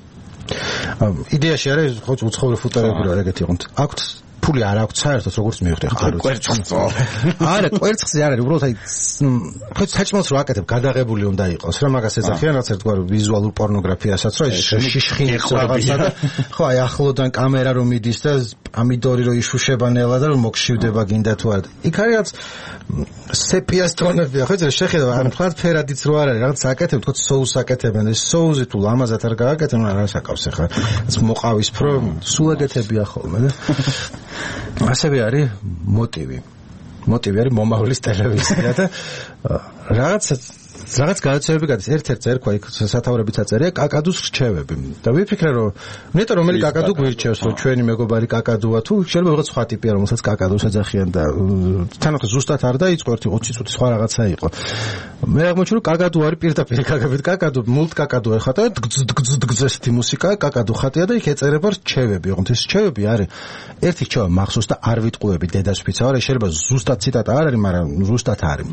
იდეაში არის ხო უცხოური ფუტარები რა ეგეთი იყო აქვთ ფული არ აქვთ საერთოდ როგორც მივხვდი ხარ კვერცხზე არა კვერცხზე არ არის უბრალოდ აი ხო საჭმელს რო აკეთებ გადაღებული უნდა იყოს რა მაგას ეძახიან რაც ერთგვარ ვიზუალურ პორნოგრაფიასაც რო შიშხინებს რაღაცა და ხო აი ახლოდან კამერა რომ მიდის და ამიდორი რო იშუშება ნელა და რომ მოგშივდება გინდა თუ არა იქ არის რაც სეპიას ტონებია ხო ეს შეხედა ან თქვა ფერადიც რო არ არის რაღაც აკეთებ თქო соуს აკეთებენ ეს соуზი თუ ლამაზად არ გააკეთენ რა საკავს ახლა ეს მოყავისფრო სულ აკეთებია ხოლმე და ასევე არის მოტივი მოტივი არის მომავლის ტელევიზია და რაღაც რაღაც გადაცემები გადის ერთ-ერთ ერქვა იქ სათავრებით აწერია კაკადუს რჩევები და ვიფიქრე რომ ნეტო რომელი კაკადუ გვირჩევს რომ ჩვენი მეგობარი კაკადუა თუ შეიძლება რაღაც სხვა ტიპია რომელსაც კაკადუს ეძახიან და თან ხო ზუსტად არ დაიწყო ერთი ოცი წუთი სხვა რაღაცა იყო მე აღმოჩნდა რომ კაკადუ არის პირდაპირ კაკადუ კაკადუ მულტ კაკადუ ეხატა გძგძგძ მუსიკა კაკადუ ხატია და იქ ეწერება რჩევები ოღონდ ეს რჩევები არის ერთი რჩევა მახსოვს და არ ვიტყუები დედას ვფიცავ არა შეიძლება ზუსტად ციტატა არ არის მაგრამ ზუსტად არის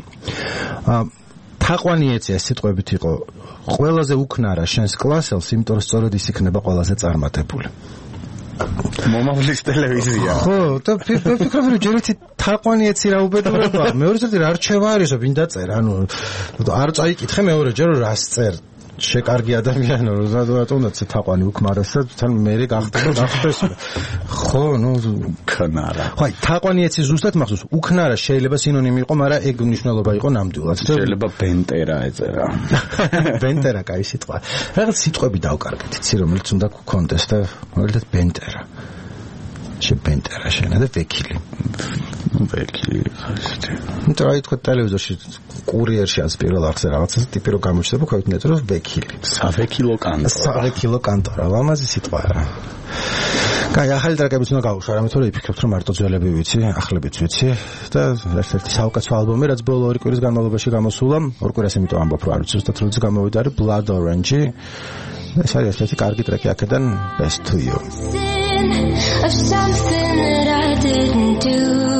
თაყვანიეცია სიტყვებით იყო ყველაზე უქნარა შენს კლასელს იმიტომ რომ სწორედ ის იქნება ყველაზე წარმატებული მომავლის ტელევიზია ხო და ფიქრობ რომ ჯერ ერთი თაყვანიეცი რა უბედურება მეორე ერთი რა რჩევა არისო ვინ დაწერა ანუ არ წაიკითხე მეორე ჯერ რას წერ შეკარგი ადამიანი რატომ უნდა თაყვანი უქმარას და თან მე გახდება გახდეს ხო ნუ ქნარა ხო თაყვანიეცი ზუსტად მახსოვს უქნარა შეიძლება სინონიმი იყო მაგრამ ეგ მნიშვნელობა იყო ნამდვილად შეიძლება ბენტერა ეწერა ბენტერა კაი სიტყვა რაღაც სიტყვები დავკარგეთ იცი რომელიც უნდა გქონდეს და მაგალითად ბენტერა შე ბენტერა შენა და ვეკილი ვეკილი ხასტი. იმიტომ რომ თქვა ტელევიზორში კურიერში არის პირველ არხზე რაღაცა ტიპი რო გამოჩნდება, ხო იტყვით რომ ვეკილი. სავეკილო კანტორა. სავეკილო კანტორა, ლამაზი სიტყვა რა. კაი, ახალი ტრეკებიც უნდა გავუშვა, რამე თორე ვიფიქრებთ რომ მარტო ძველები ვიცი, ახლებიც ვიცი და ერთ-ერთი საუკეთესო ალბომი, რაც ბოლო ორი კვირის განმავლობაში გამოსულა, ორ კვირას იმიტომ ამბობ, რომ არ ვიცი ზუსტად როდის გამოვიდა, არის Blood Orange. ეს არის ერთი კარგი ტრეკი აქედან Best to You. Of something that I didn't do.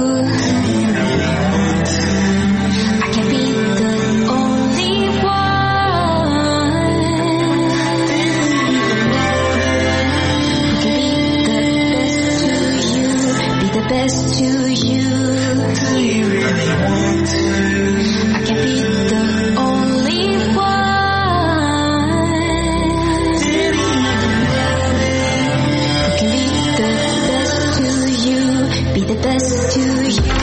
I can be the only one who can be the best to you, be the best to you. Do you really want to? I can be the only one. Be the best to you.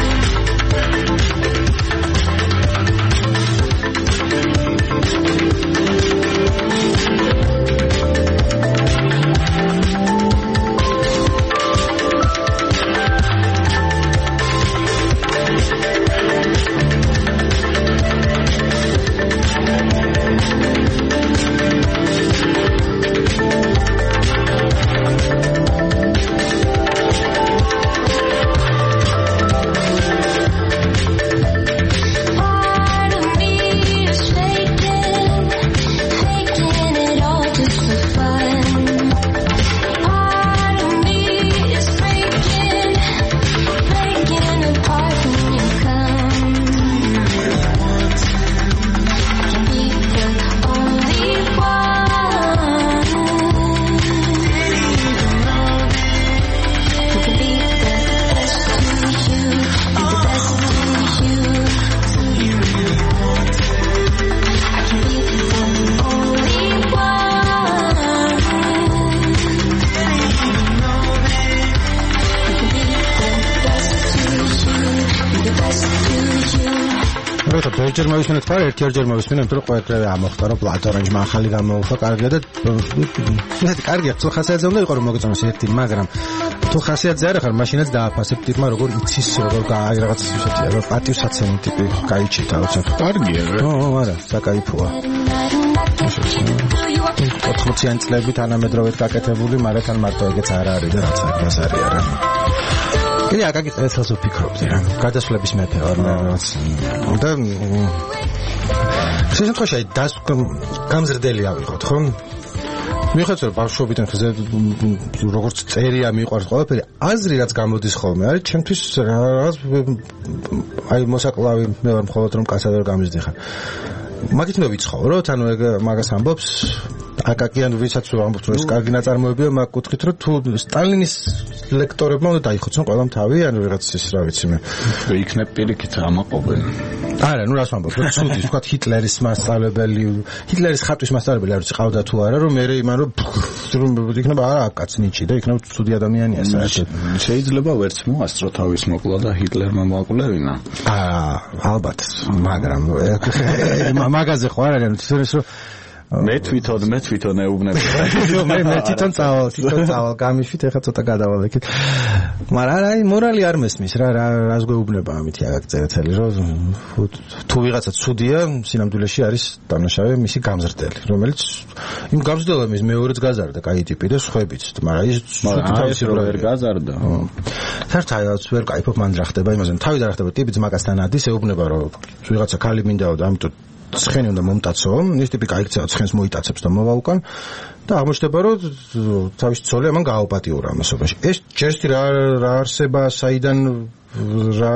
ჯერ მოვისმენთ ფარ ერთ-ერთი ჯერ მოვისმენთ, იმიტომ რომ ყველგან ამოხდა რომ Blood Orange ახალი გამოუხდა, კარგია და მეტი კარგია, თუ ხასიათზე უნდა იყო რომ მოგეწონოს ერთი, მაგრამ თუ ხასიათზე არ ხარ, მაშინაც დააფასებ ტიპმა როგორ იცის, როგორ აი რაღაც ისეთია, რომ პატივსაცემი ტიპი გაიჩიტა, უცებ. კარგია რა. ო, არა, საკაიფოა. ოთხმოციანი წლები თანამედროვედ გაკეთებული, მაგრამ თან მარტო ეგეც არ არის და რაც არის არის არა. კი, აკაკი წელს ვფიქრობდი რა. გადასვლების მეფე ვარ მე რაღაც. და შემთხვევაში დას გამზრდელი ავიღოთ, ხო? მიხედავთ რომ ბავშვობიდან ხზე როგორც წერია მიყვარს ყველაფერი, აზრი რაც გამოდის ხოლმე, არის ჩემთვის რაღაც აი მოსაკლავი მე ვარ მხოლოდ რომ კაცად ვერ გამიზდიხარ. მაგით მე ვიცხოვრო, ანუ ეგ მაგას ამბობს აკაკიან ვისაც ამბობს რომ ეს კარგი ნაწარმოებია, მაგ კუთხით რომ თუ სტალინის ლექტორებმა უნდა დაიხოცონ ყველამ თავი, ანუ რაღაც ის რა ვიცი მე. იქნებ პირიქით ამაყობენ. არა, ნუ რას ვამბობ, რომ ცუდი, თქვა ჰიტლერის მასწავლებელი, ჰიტლერის ხატვის მასწავლებელი არ ვიცი ყავდა თუ არა, რომ მე იმან რომ იქნება არა აკაც ნიჩი და იქნება ცუდი ადამიანია საერთოდ. შეიძლება ვერც მოასწრო თავის მოკლა და ჰიტლერმა მოაკვლევინა. აა, ალბათ, მაგრამ მაგაზე ხო არ არის, თვითონაც რომ მე თვითონ მე თვითონ ეუბნები. მე მე თვითონ წავალ, თვითონ წავალ გამიშვით, ეხლა ცოტა გადავალ იქით. მაგრამ არა, აი მორალი არ მესმის რა, რას გვეუბნება ამითი აკაკწერეთელი, რომ თუ ვიღაცა ცუდია, სინამდვილეში არის დამნაშავე მისი გამზრდელი, რომელიც იმ გამზრდელობის მეორეც გაზარდა, კაი ტიპი და სხვაებიც, მაგრამ ის თავისი რო ვერ გაზარდა. საერთოდ ვერ кайფობ მან რა ხდება იმაზე, თავი და რა ხდება ტიპიც მაგასთან ადის, ეუბნება რომ ვიღაცა ქალი მინდაო და ამიტომ ცხენი უნდა მომტაცო, ის ტიპი გაიქცევა ცხენს მოიტაცებს და მოვა უკან და აღმოჩნდება რომ თავის ცოლი ამან გააუპატიურა ამასობაში. ეს ჯერში რა რა არსება, საიდან რა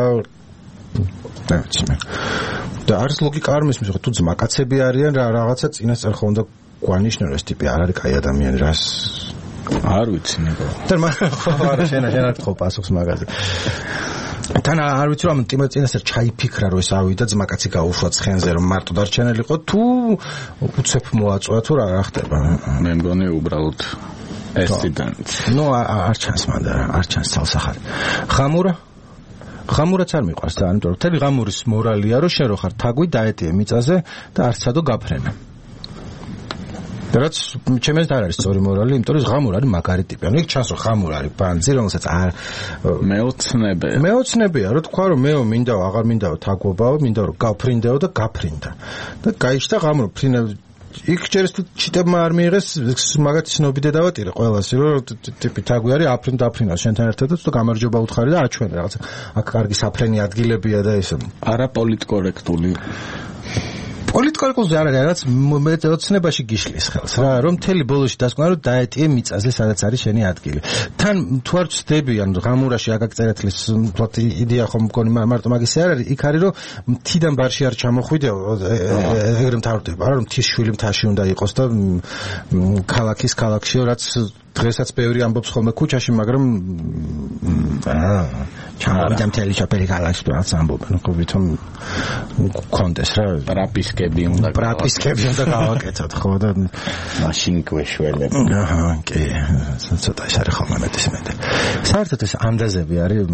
და ვიცი მე. და არის ლოგიკა არ მისმის, ხო თუ ძმაკაცები არიან რა რაღაცა წინასწარ ხო უნდა გვანიშნო ეს ტიპი არ არის კაი ადამიანი რას არ ვიცი ნება. და მაგრამ ხო არა შენა შენა ხო პასუხს მაგაზე. თან არ ვიცი რომ ტიმა წინასწარ ჩაიფიქრა რომ ეს ავიდა ძმაკაცი გაუშვა ცხენზე რომ მარტო დარჩენილიყო თუ უცებ მოაწვა თუ რა რა ხდება. მე მგონი უბრალოდ ესიდენტ. ნუ არ ჩანს მანდა არ ჩანს თალსახარი. ხამურა ხამურაც არ მიყვარს და ამიტომ თელი ღამურის მორალია რომ შენ რო ხარ თაგვი დაეტიე მიწაზე და არცადო გაფრენა. რაც ჩემს არ არის სწორი მორალი, იმიტომ რომ ღამურ არის მაგარი ტიპი. ანუ იქ ჩანს რომ ღამურ არის ბანძი, რომელსაც არ მეოცნებია. მეოცნებია, რომ თქვა რომ მეო მინდაო, აღარ მინდაო, თაგვობაო, მინდა რომ გავფრინდეო და გაფრინდა. და გაიჩნდა ღამურ ფრინა იქ ჯერ თუ ჩიტებმა არ მიიღეს, მაგათ ცნობიდე დავატირე ყველასი, რომ ტიპი თაგვი არის, აფრინ დაფრინავს შენთან ერთად და გამარჯობა უთხარი და აჩვენე რაღაცა. აქ კარგი საფრენი ადგილებია და ეს არა პოლიტკორექტული. პოლიტკორექტულზე არ არის, რაც მეცნებაში გიშლის ხელს რა, რომ მთელი ბოლოში დასკვნა რომ დაეტიე მიწაზე, სადაც არის შენი ადგილი. თან თუ არ ვწდები, ანუ ღამურაში აკაკწერეთლის თვათ იდეა ხომ მგონი მარტო მაგისი არ არის, იქ არის რომ მთიდან ბარში არ ჩამოხვიდეო, ეგრე მთავრდება რა, რომ მთის შვილი მთაში უნდა იყოს და ქალაქის ქალაქშიო, რაც დღესაც ბევრი ამბობს ხოლმე ქუჩაში, მაგრამ აა ჩამოვიდა მთელი ჩაფერი ქალაქში რაც ამბობენ, ხო ვითომ კონდეს რა, პრაპისკები უნდა პრაპისკები უნდა გავაკეთოთ, ხო და მაშინ გვეშველებ. აჰა, კი, ცოტა ის არის ხოლმე მეტისმეტე. საერთოდ ეს ანდაზები არის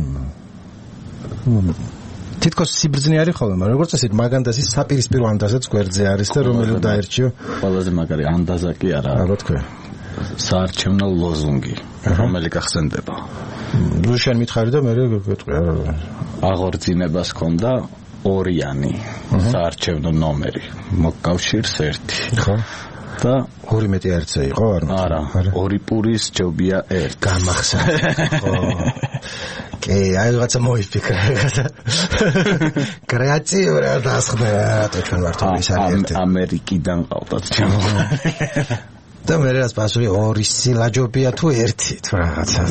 თითქოს სიბრძნე არის ხოლმე, მაგრამ როგორც ასეთ მაგანდაზის საპირისპირო ანდაზაც გვერდზე არის და რომელი დაერჩიო. ყველაზე მაგარი ანდაზა კი არა. რა თქვა? საარჩევნო ლოზუნგი, რომელი გახსენდება. რუშენ მითხარი და მე გეტყვი არა. აღორძინებას ჰქონდა ორიანი საარჩევნო ნომერი, მოკავშირს ერთი. ხო? და ორი მეტი ერთზე იყო, არ არა, ორი პურის ჯობია ერთ. გამახსენე. ხო. კი, აი რაღაცა მოიფიქრე რაღაცა. კრეატიული რა დასხმება, რატო ჩვენ ვართ ის არის ერთი. ამერიკიდან ყავდათ ჩემო. და მე რაც პასუხი ორი სილაჯობია თუ ერთი თუ რაღაცა.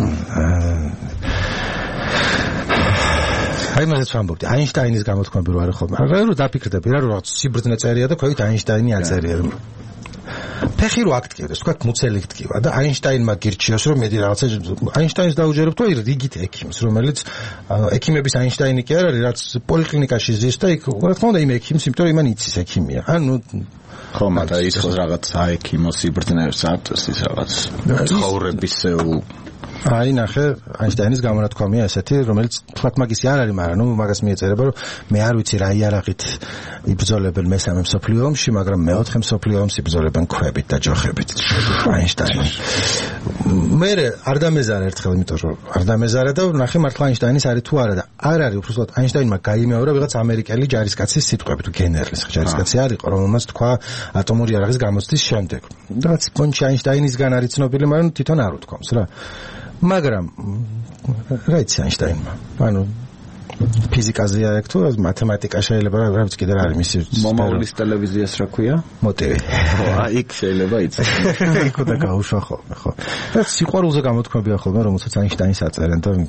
აი მაგას ვამბობდი, აინშტაინის გამოთქმები რო არის ხოლმე. რა რო დაფიქრდები რა, რომ რაღაც სიბრძნე წერია და ქვევით აინშტაინი აწერია. ფეხი რო აქტივდეს, თქვა მუცელი გტკივა და აინშტაინმა გირჩიოს რომ მედი რაღაცა აინშტაინს დაუჯერებ თუ აი რიგით ექიმს, რომელიც ექიმების აინშტაინი კი არ არის, რაც პოლიკლინიკაში ზის და იქ რა თქმა უნდა იმ ექიმს, იმიტომ რომ იმან იცის ექიმია. ანუ ხო, მაგრამ ის ხო რაღაც საექიმო სიბრძნეებს აქვს ის რაღაც ცხოვრებისეულ. აი ნახე, აინშტაინის გამონათქვამია ესეთი, რომელიც თქვა მაგისი არ არის, მაგრამ ნუ მაგას მიეწერება, რომ მე არ ვიცი რა იარაღით იბრძოლებენ მესამე მსოფლიო ომში, მაგრამ მეოთხე მსოფლიო ომს იბრძოლებენ ქვებით და ჯოხებით. აინშტაინი. მე არ დამეზარა ერთხელ, იმიტომ რომ არ დამეზარა და ნახე მართლა აინშტაინის არის თუ არა და არ არის უბრალოდ აინშტაინმა გაიმეორა ვიღაც ამერიკელი ჯარისკაცის სიტყვები თუ გენერლის ჯარისკაცი არ იყო, რომელმაც თქვა ატომური იარაღის გამოცდის შემდეგ. რაღაც პონჩი აინშტაინისგან არის ცნობილი, მაგრამ თვითონ არ უთქვამს რა. მაგრამ რა იცი აინშტაინმა? ანუ ფიზიკაზე აქ თუ მათემატიკა შეიძლება რა ვიცი კიდე რა არის მისი მომავლის ტელევიზიას რა ქვია? მოტივი. ხო, იქ შეიძლება იცი. იქ უნდა გაუშვა ხოლმე, ხო. და სიყვარულზე გამოთქმებია ხოლმე, რომელსაც აინშტაინს აწერენ და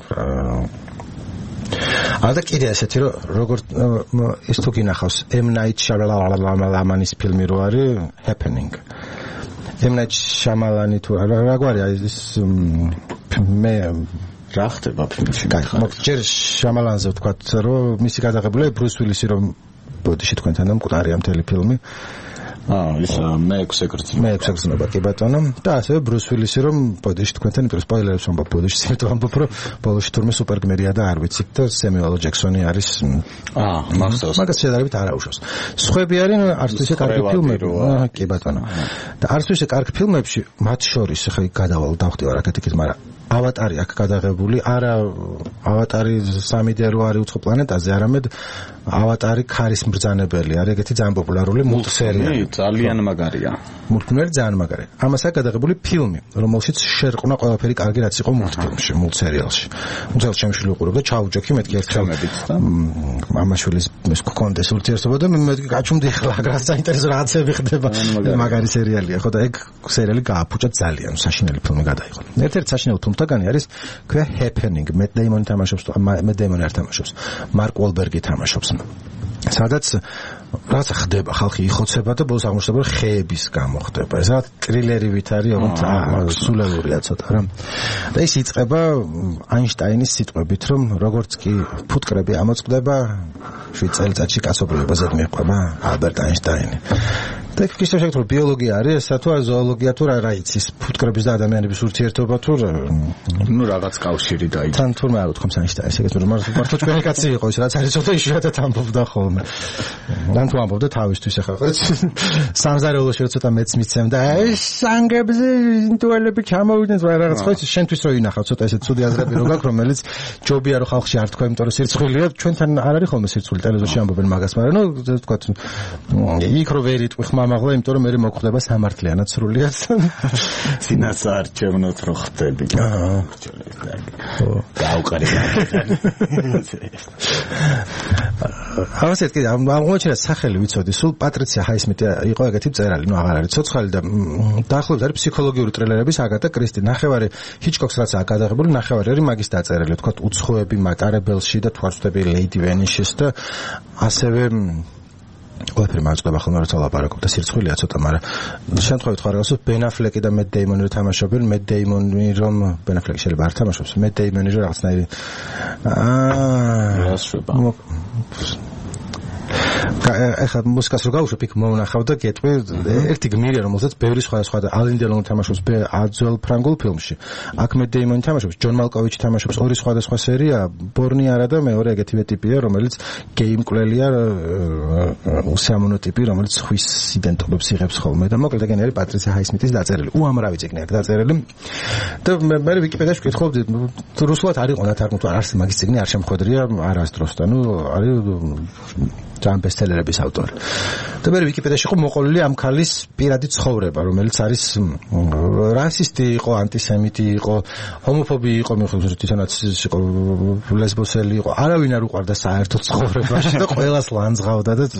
და კიდე ასეთი რომ როგორც ის თუ გინახავს M Night Shyamalan-ის ფილმი რო არის Happening. M Night Shyamalan-ი თუ რა გვარია ის მე რა ხდება ფილმში? მაგ ჯერ Shyamalan-ზე ვთქვათ რომ მისი გადაღებულია Bruce Willis-ი რომ ბოდიში თქვენთან და მკვდარია მთელი ფილმი. აა ის მეექვსე გრძნობა. მეექვსე გრძნობა კი ბატონო. და ასევე Bruce Willis-ი რომ ბოდიში თქვენთან, იმიტომ რომ სპოილერებს ვამბობ ბოდიში, იმიტომ ვამბობ რომ ბოლოში თურმე სუპერგმირია და არ ვიცით და Samuel L. Jackson-ი არის აა მახსოვს. მაგას შედარებით არ აუშვოს. სხვები არიან არც ისე კარგი ფილმები. აა კი ბატონო. და არც ისე კარგი ფილმებში მათ შორის ხა გადავალ დავხტივარ აქეთ-იქით, მაგრამ ავატარი აქ გადაღებული, არა ავატარი სამი დე რო არის უცხო პლანეტაზე, არამედ ავატარი ქარის მბრძანებელი არის, ეგეთი ძალიან პოპულარული მულტსერიალი. ძალიან მაგარია. მულტფილმი ძალიან მაგარია. ამას აქ გადაღებული ფილმი, რომელშიც შერყნა ყველაფერი კარგი რაც იყო მულტფილმში, მულტსერიალში. უძალ შემშვილი უყურებდა ჩაუჯოქი მეთქი ერთხელ მამაშვილის ეს გქონდეს ურთიერთობა და მე გაჩუმდი ახლა რაღაც საინტერესო რაღაცები ხდება. მაგარი სერიალია, ხო და ეგ სერიალი გააფუჭა ძალიან, საშინელი ფილმი გადაიღო. ერთ-ერთი საშინელი თუმთაგანი არის ქვია Happening, Matt Damon თამაშობს, Matt Damon არ თამაშობს, Mark Wahlberg-ი თამაშობს. სადაც რაცა ხდება, ხალხი იხოცება და ბოლოს აღმოჩნდება რომ ხეების გამო ხდება. ეს რა ტრილერივით არის, ოღონდ სულელურია ცოტა რა. და ის იწყება აინშტაინის სიტყვებით, რომ როგორც კი ფუტკრები ამოწყდება, შვიდ წელიწადში კაცობრიობაზე მიყვება ალბერტ აინშტაინი. და იქ ის შეიძლება რომ ბიოლოგია არის, ესა თუ არა ზოოლოგია თუ რა იცის, ფუტკრების და ადამიანების ურთიერთობა თუ ნუ რაღაც კავშირი დაიწყო. თან თურმე არ ვთქვამს აინშტაინს, ეგეთ რომ მართო ჩვენი კაცი იყო ის, რაც არის ცოტა იშვიათად ამბობდა ხოლმე. და თუ ამბობდა თავისთვის ახლა ხო სამზარეულოში ცოტა მეც მიცემდა, აი სანგებზე ინტუელები ჩამოვიდნენ რა რაღაც ხო ის შენთვის რო ინახავ ცოტა ესე ცუდი აზრები რო გაქვს, რომელიც ჯობია რომ ხალხში არ თქვა, იმიტომ რომ სირცხვილია, ჩვენთან არ არის ხოლმე სირცხვილი, ტელევიზორში ამბობენ მაგას, მაგრამ ნუ თქვა იქ რო ვერ იტყვი ხმამაღლა, იმიტომ რომ მე მოხვდება სამართლიანად სრულიად. სინასარჩევნოთ რო ხდები. აა. დაუყარე. ავასეთ კი აღმოჩნდა სახელი ვიცოდი, სულ პატრიცია ჰაისმიტი იყო ეგეთი მწერალი, ნუ აღარ არის ცოცხალი და დაახლოებით არის ფსიქოლოგიური ტრილერების აგატა კრისტი. ნახევარი ჰიჩკოკს რაც აგადაღებული, ნახევარი არის მაგის დაწერილი, თქვა უცხოები მატარებელში და თუ არ ვწდები ლეიდი ვენიშის და ასევე ყველაფერი მაწყდება ხოლმე როცა ლაპარაკობ და სირცხვილია ცოტა, მაგრამ შემთხვევით ხარ გასულ ბენ აფლეკი და მეთ დეიმონი რო თამაშობენ, მეთ დეიმონი რომ ბენ აფლეკი შეიძლება არ თამაშობს, მეთ დეიმონი რომ რაღაცნაირი აა რასშობა ეხლა მუსიკას რო გავუშვებ, იქ მომნახავ და გეტყვი ერთი გმირია, რომელსაც ბევრი სხვადასხვა და ალენ დელონი თამაშობს აძველ ფრანგულ ფილმში. აქ მეთ დეიმონი თამაშობს, ჯონ მალკოვიჩი თამაშობს, ორი სხვადასხვა სერია, ბორნი არა და მეორე ეგეთივე ტიპია, რომელიც გეიმკვლელია, უსიამოვნო ტიპი, რომელიც ხვის იდენტობებს იღებს ხოლმე და მოკლედ ეგენი არის პატრიცია ჰაისმიტის დაწერილი. უამრავი წიგნი აქვს დაწერილი. და მე ვიკიპედიაში ვკითხავდი, რუსულად არ იყო ნათარგმნი, არც მაგის წიგნი არ შემხვედრია არასდროს და ნუ არის ჯან ბესტსელერების ავტორი. და მე ვიკიპედიაში იყო მოყოლილი ამ ქალის პირადი ცხოვრება, რომელიც არის რასისტი იყო, ანტისემიტი იყო, ჰომოფობი იყო, მიხედვით თვითონაც იყო ლესბოსელი იყო, არავინ არ უყვარდა საერთოდ ცხოვრებაში და ყველას ლანძღავდა და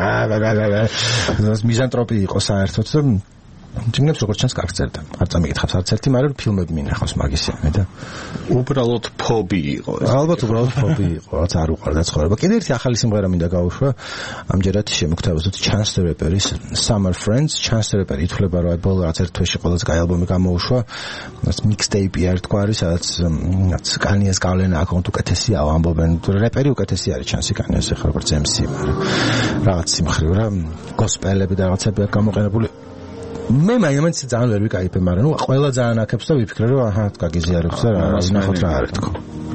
მიზანტროპი იყო საერთოდ და ჯინებს როგორც ჩანს კარგ წერდა. არ წამიკითხავს არც ერთი, მაგრამ ფილმები მინახავს მაგისი მე და უბრალოდ ფობი იყო. ალბათ უბრალოდ ფობი იყო, რაც არ უყვარდა ცხოვრება. კიდე ერთი ახალი სიმღერა მინდა გავუშვა. ამჯერად შემოგთავაზოთ Chance the Rapper-ის Summer Friends. Chance the Rapper ითვლება რომ აი ბოლო რაც ერთ თვეში ყველაზე კაი ალბომი გამოუშვა. რაც mixtape-ი არ თქვა არის, სადაც რაც კანიეს გავლენა აქვს, უკეთესია ამბობენ. რეპერი უკეთესი არის Chance კანიეს ახლა როგორც ემ სი, მაგრამ რაღაც სიმხრივ რა გოსპელები და რაღაცები აქვს გამოყენებული. მე მაინც ძალიან ვერ ვიკაიფე, მაგრამ ნუ ყველა ძალიან აქებს და ვიფიქრე რომ აჰა გაგიზიარებს და რა ნახოთ რა არის თქო.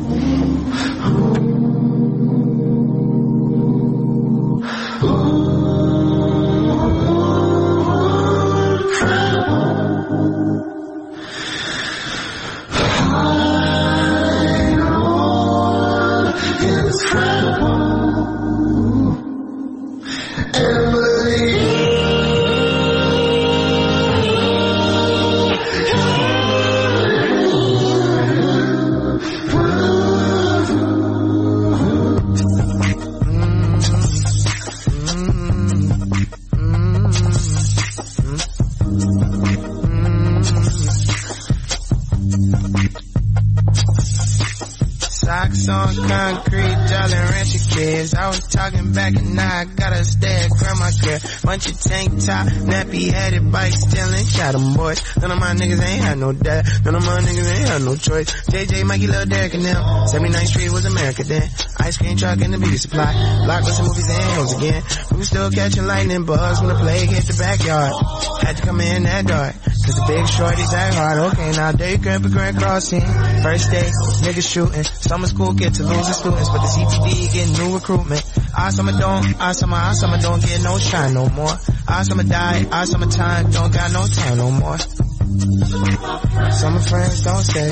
Concrete, Jolly Rancher kids. I was talking back and now I gotta stay at grandma crib. Bunch of tank top, nappy headed bike stealing, shot them boys. None of my niggas ain't had no dad. None of my niggas ain't had no choice. J J, Mikey, Lil Derek and them. seventy-ninth Street was America then. Ice cream truck and the beauty supply. Blockbuster movies and hills again. We was still catching lightning bugs when the plague hit the backyard. Had to come in that dark. Cause the big shorties act hard. Okay, now day grandpa grand crossing. First day, niggas shooting. Summer school get to losing students, but the C T D getting new recruitment. Our summer don't, our summer, our summer don't get no shine no more. Our summer die, our summer time don't got no time no more. Summer friends don't stay.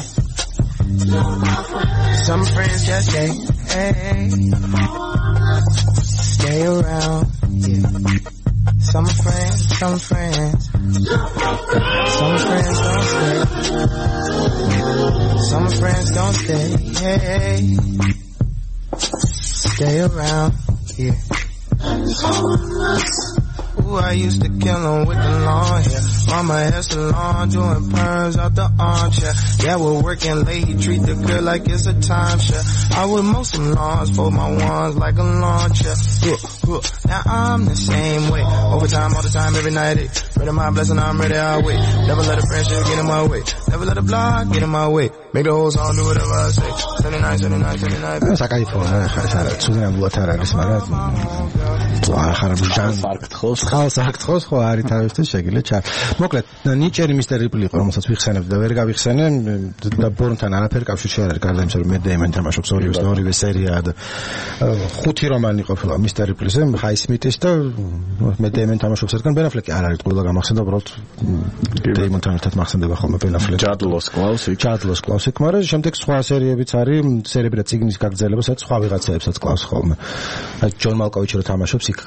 Summer friends just stay. Hey, stay around. Yeah. Summer friends, summer friends. Summer friends don't stay. Summer friends don't stay. Hey, stay around. Yeah. Ooh, I used to kill 'em with the long hair. My from a hair salon, doing perms out the armchair. Yeah, we're working late, he treat the girl like it's a timeshare. I would mow some lawns, fold my wands like a lawn chair. Uh, uh, now I'm the same way, overtime all the time, every night. It. Ready my blessing, I'm ready, I'll wait. Never let a friendship get in my way. Never let a blog get in my way. Make the whole song do whatever I say. seventy-nine, seventy-nine, seventy-nine. საკაიფო ხა ცუდიან ბლოთ არ არის, მაგრამ ახლა ბჟან საკითხოს ხალ საკითხოს ხო არის თავისთვის შეგიძლია ჩა. მოკლედ ნიჭერი მისტერ რიპლი იყო, რომელსაც ვიხსენებდი და ვერ გავიხსენე და ბორნთან არაფერი კავშირი არ არის, გარდა იმისა, რომ მე დეიმენ თამაშობს ორივე ორივე სერია და ხუთი რომანი ყოფილა მისტერ რიპლიზე, ჰაი სმითის და მე დეიმენ თამაშობს ერთგან ბენ აფლეკი არ არის ყველა გამახსენდა, უბრალოდ დეიმონთან ერთად მახსენდება ხოლმე ბენ აფლეკი. ჯადლოს კლავსი, ჯადლოს კლავსი, მაგრამ შემდეგ სხვა სერიებიც არის, სერიები და ციგნის გაგრძელება, სადაც სხვა ვიღაცებსაც კლავს ხოლმე. აი ჯონ მალკოვიჩი რო თამაშობს იქ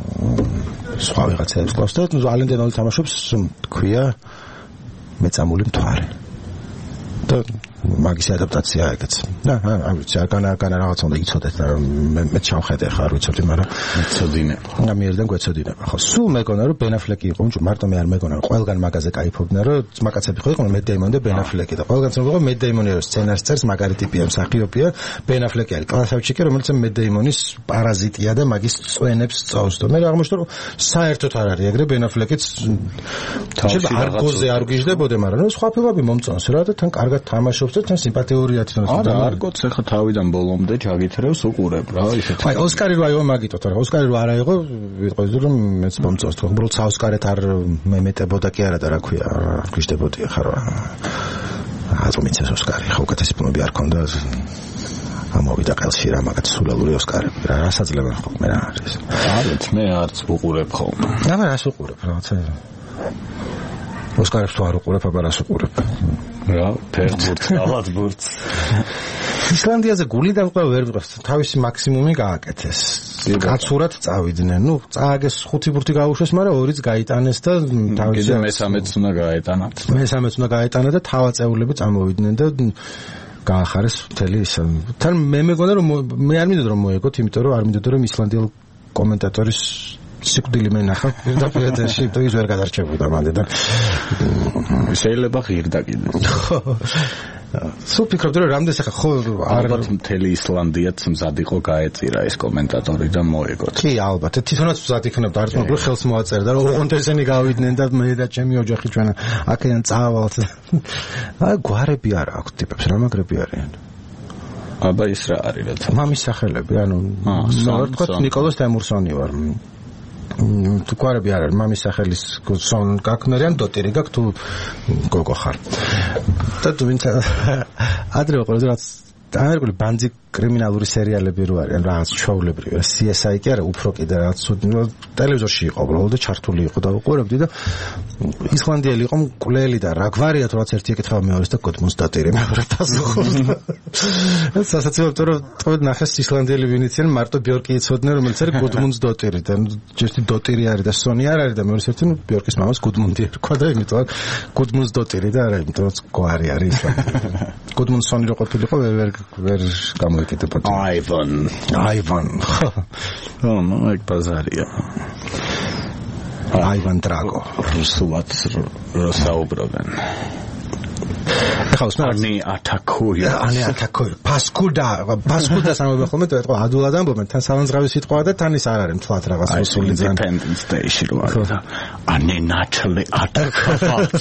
სხვა ვიღაცებს კლავს და ალენ დენოლი თამაშობს, თქვია მეწამული მთვარე. და მაგის ადაპტაცია ეგეც. და არ ვიცი, აგანა აგანა რაღაც უნდა იცოდეთ და მე მე ჩავხედე ხარ ვიცოდი, მაგრამ ეცოდინება. და მიერიდან გვეცოდინება. ხო, სულ მეგონა რომ ბენ აფლეკი იყო, მარტო მე არ მეგონა, ყველგან მაგაზე кайფობდნენ, რომ მაგაცები ხო იყვნენ, მე დეიმონ და ბენ აფლეკი და ყველგან ცნობილი იყო მე დეიმონი რომ სცენარს წერს, მაგარი ტიპია, მსახიობია, ბენ აფლეკი არის კლასავჩიკი, რომელიც მე დეიმონის პარაზიტია და მაგის წვენებს წავს და მე აღმოჩნდა რომ საერთოდ არ არის ეგრე ბენ აფლეკიც თავში არგოზე არ გიждდებოდა, მაგრამ რომ სხვა ფილმები მომწონს რა და თან კარგად თამაშობს და თან სიმპათიურია თვითონ. არა, არგოც ახლა თავიდან ბოლომდე ჩაგითრევს უყურებ რა ისეთი. აი ოსკარი რო აიღო მაგითო რა, ოსკარი რო არ აიღო, ვიტყვი რომ მეც მომწონს თქო, უბრალოდ საოსკარეთ არ მემეტებოდა კი არა და რა ქვია, გიждდებოდი ხარ რა. აზომიცეს ოსკარი, ხო უკეთესი ფილმები არ ქონდა. ამოვიდა ყელში რა მაგათ სულალური ოსკარები რა, რასაძლევენ ხოლმე რა არის. არც მე არც უყურებ ხოლმე. აბა რას უყურებ რაღაცა. ოსკარებს თუ არ უყურებ, აბა რას უყურებ. რა, ფერბურთს, ალათბურთს. ისლანდიაზე გულიდან ყველა ვერ ვიყავს, თავისი მაქსიმუმი გააკეთეს. კაცურად წავიდნენ. ნუ წააგეს ხუთი ბურთი გაუშვეს, მაგრამ ორიც გაიტანეს და თავისი მესამეც უნდა გაეტანათ. მესამეც უნდა გაეტანა და თავაწეულები წამოვიდნენ და გაახარეს მთელი ის. თან მე მეგონა რომ მე არ მინდოდა რომ მოეგოთ, იმიტომ რომ არ მინდოდა რომ ისლანდიელ კომენტატორის სიკვდილი მენახა და პედერში თუ ის ვერ გადარჩებოდა მანდ და შეიძლება ღირდა კიდე. სულ ფიქრობდი რომ რამდენს ახლა ხო ალბათ მთელი ისლანდიაც მზად იყო გაეწირა ეს კომენტატორი და მოეგოთ. კი ალბათ თვითონაც მზად იქნებდა, არ თქმა უნდა ხელს მოაწერდა რომ ოღონდ ესენი გავიდნენ და მე და ჩემი ოჯახი ჩვენ აქედან წავალთ. აი გვარები არ აქვს ტიპებს, რა მაგრები არიან. აბა ის რა არის რა? მამის სახელები, ანუ ნუ თქვა ნიკოლას თემურსონი ვარ. თუ გვარები არ არის, მამის სახელის სონ გაკნერიან დოტირი გაქვს თუ გოგო ხარ. და თუ ვინც ადრე ვიყავდი რაც ამერიკული ბანძი კრიმინალური სერიალები რო არიან, რაღაც შოულებრივი, სი ეს აი კი არა, უფრო კიდე რაღაც ტელევიზორში იყო, უბრალოდ და ჩართული იყო და ვუყურებდი და ისლანდიელი იყო მკვლელი და რა გვარია თუ რაც ერთი ეკითხა მეორეს და გოდმუნს დატირე მეორე პასუხობდა. სასაცილო რომ თქვენ ნახეს ისლანდიელი ვინ იციან, მარტო ბიორკი იცოდნენ, რომელიც არის გოდმუნს დოტირი და ჯერტი დოტირი არის და სონი არ არის და მეორე ერთი ნუ ბიორკის მამას გოდმუნდი ერქვა და იმიტომ გოდმუნს დოტირი და არა, იმიტომ რომ გვარი არის ისლანდიელი. გოდმუნს სონი რო ყოფილიყო ვერ ვერ გამოვიკიდებოდა. აივან, აივან. ო, ნუ ეგ ბაზარია. აივან დრაგო. რუსულად რო საუბრობენ. ეხლა ანი ატაკოია. ანი ატაკოია. პასკუდა, პასკუდა სამობა ხოლმე და ეთქვა ადულად ამბობენ, თან სალანძღავი სიტყვაა და თან ის არ არის მთლად რაღაც რუსული ძალიან. Independence Day-ში რო არის და ანი ნატალი ატაკოია.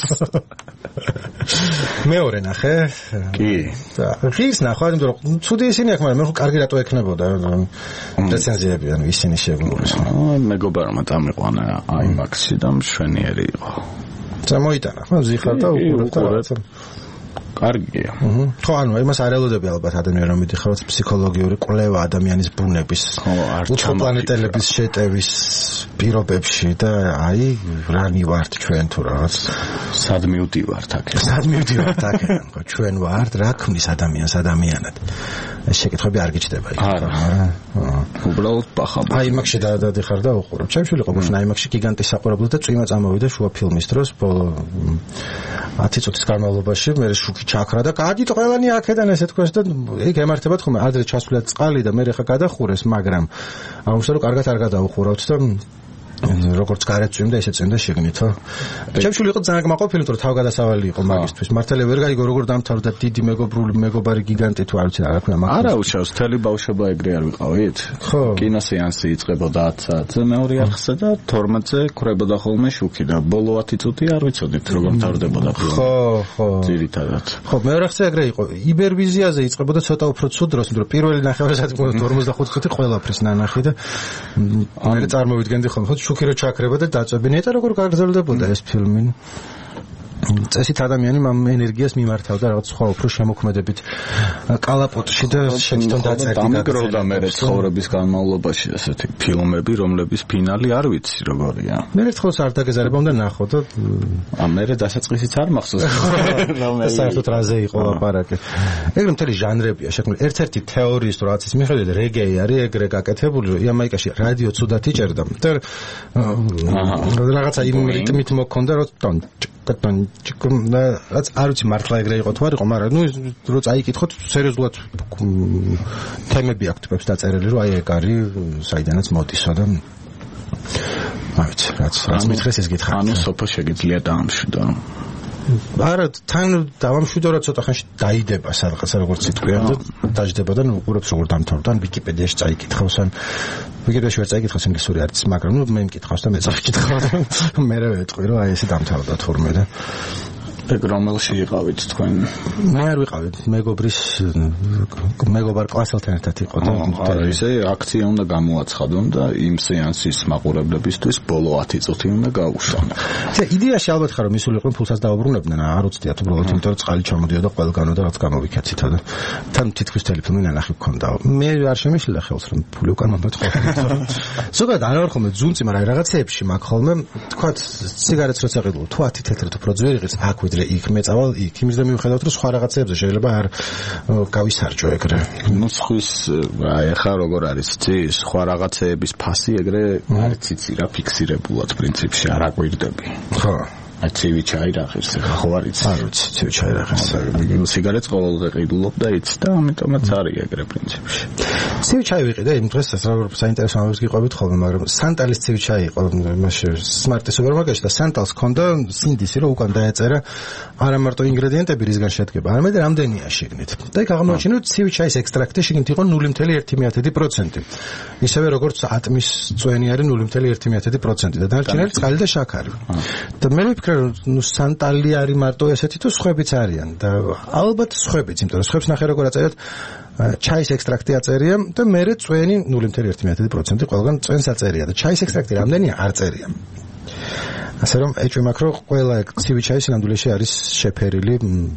მეორე ნახე? კი. ღირს ნახვა, იმიტომ რომ ცუდი ისინი აქვს, მაგრამ მე ხო კარგი რატო ექნებოდა რეცენზიები, ანუ ისინი შეგვიძლია. აა მეგობარმა დამიყვანა აიმაქსში და მშვენიერი იყო. წამოიტანა, ხო ზიხარ და უყურებ. კარგია. ხო, ანუ იმას არ ელოდები ალბათ ადამიანი რომ მიდიხარ ფსიქოლოგიური კვლევა ადამიანის ბუნების, უცხოპლანეტელების შეტევის პირობებში და აი რანი ვართ ჩვენ თუ რაღაც სად მივდივართ აქ. სად მივდივართ აქ, ხო ჩვენ ვართ რა ქმნის ადამიანს ადამიანად. ეს შეკითხვები არ გიჩნდება იქ. არა. უბრალოდ პახაბ. აი იმაკში დადიხარ და უყურებ. ჩემ შვილი ყო გუშინ აიმაქსში გიგანტის საყურებლად და წვიმა წამოვიდა შუა ფილმის დროს ბოლო ათი წუთის განმავლობაში მე შუქი ჩაქრა და გადით ყველანი აქედან ესე თქოს და ეგ ემართებათ ხომ ადრე ჩასვლად წყალი და მე ხა გადახურეს, მაგრამ აუშვრო კარგად არ გადაუხურავთ და როგორც გარეთ წვიმდა ესე წვიმდა შეგნითო. ჩემ შული იყო ძალიან გმაყოფილი, რომ თავგადასავალი იყო მაგისთვის. მართალია ვერ გაიგო როგორ დამთავრდა დიდი მეგობრული მეგობარი გიგანტი თუ არ ვიცი რა ქვია მაგ. არა უშავს თელი ბავშვობა ეგრე არ ვიყავით. ხო. კინოსეანსი იწყებოდა ათ საათზე მეორე არხზე და თორმეტზე ქრებოდა ხოლმე შუქი და ბოლო ათი წუთი არ ვიცოდით როგორ მთავრდებოდა ფილმი. ხო, ხო. ძირითადად. ხო, მეორე არხზე ეგრე იყო. იბერვიზიაზე იწყებოდა ცოტა უფრო ცუდ დროს, იმიტომ რომ პირველი ნახევარი-საათი მქონდა ორმოცდახუთ წუთი ყველაფრის ნანახი და მე წარმოვიდგენდი ხოლმე ხო შუქი რო ჩაქრება და დაწვებინე და როგორ გაგრძელდებოდა ეს ფილმი. წესით ადამიანი ამ ენერგიას მიმართავდა რაღაც სხვა უფრო შემოქმედებით კალაპოტში და შეთვითონ დაწერდა დამიგროვდა მე ცხოვრების განმავლობაში ასეთი ფილმები, რომლების ფინალი არ ვიცი როგორია. მე ერთხელ არ დაგეზარება უნდა ნახო და ა მე დასაწყისიც არ მახსოვს. საერთოდ რაზე იყო ლაპარაკი. ეგრე მთელი ჟანრებია შექმნილი. ერთ-ერთი თეორიის თუ რაღაცის მიხედვით რეგეი არის ეგრე გაკეთებული, იამაიკაში რადიო ცუდად იჭერდა. და რაღაცა იმ რიტმით მოქონდა რომ ტონ კატონ რაც არ ვიცი მართლა ეგრე იყო თუ არ იყო, მაგრამ ნუ რო წაიკითხოთ სერიოზულად თემები აქვს ტიპებს დაწერილი, რომ აი ეგ არის საიდანაც მოდისო და არ ვიცი რაც რაც მითხეს ეს გითხრა. ანუ სოფო შეგიძლია დაამშვიდო. არა თან დავამშვიდო რა ცოტა ხანში დაიდება სადღაც როგორც იტყვიან და დაждდება და ნუ უყურებს როგორ დამთავრდა ან ვიკიპედიაში წაიკითხავს ან ვიკიპედიაში ვერ წაიკითხავს ინგლისური არის მაგრამ ნუ მე მკითხავს და მე წავიკითხავ მე რა ვეტყვი რომ აი ესე დამთავრდა თურმე და ეგ რომელში იყავით თქვენ? მე არ ვიყავით, მეგობრის მეგობარ კლასელთან ერთად იყო და არა ისე აქცია უნდა გამოაცხადონ და იმ სეანსის მაყურებლებისთვის ბოლო ათი წუთი უნდა გაუშვან. ესე იდეაში ალბათ ხარ რომ მისულიყვნენ ფულსაც დაუბრუნებდნენ, არ უცდიათ უბრალოდ იმიტომ რომ წყალი ჩამოდიოდა ყველგანო და რაც გამოვიქეცით და თან თითქოს ტელეფონი ნანახი გქონდა. მე არ შემიშლილა ხელს რომ ფული უკან მომეთხოვნა. ზოგადად არ ვარ ხოლმე ძუნწი, მაგრამ რაღაცეებში მაგ ხოლმე თქვათ სიგარეტს როცა ყიდულ თუ ათი თეთრით უფრო ძვირი ყიდს აქ ვიდრე იქ მეწავალ იქ იმის და მივხედავთ რომ სხვა რაღაცებზე შეიძლება არ გავისარჯო ეგრე. ნუ ხვის აი ახლა როგორ არის იცი სხვა რაღაცეების ფასი ეგრე არც იცი რა ფიქსირებულად პრინციპში არ აკვირდები. ხო აი ცივი ჩაი რა ხერს ახლა ხო არ იცი. არ ვიცი ცივი ჩაი რა ხერს. სიგარეტს ყოველდღე ყიდულობ და იცი და ამიტომაც არის ეგრე პრინციპში. ცივი ჩაი ვიყიდე იმ დღეს როგორ საინტერესო ამბებს გიყვებით ხოლმე, მაგრამ სანტალის ცივი ჩაი იყო მასე სმარტის სუპერმარკეტში და სანტალს ჰქონდა სინდისი რომ უკან დაეწერა არა მარტო ინგრედიენტები რისგან შედგება, არამედ რამდენია შიგნით. და იქ აღმოაჩინე რომ ცივი ჩაის ექსტრაქტი შიგნით იყო ნული კoma ერთი პროცენტი. ისევე როგორც ატმის წვენი არის ნული კoma ერთი პროცენტი და დანარჩენი არის წყალი და შაქარი. და მე ვფიქრე ნუ სანტალი არის მარტო ესეთი თუ სხვებიც არიან და ალბათ სხვებიც, იმიტომ რომ სხვებს ნახე როგორ აწერიათ ჩაის ექსტრაქტი აწერია და მერე წვენი ნული კoma ერთი პროცენტი ყველგან წვენს აწერია და ჩაის ექსტრაქტი რამდენია არ წერია. ასე რომ ეჭვი მაქვს რომ ყველა ცივი ჩაი სინამდვილეში არის შეფერილი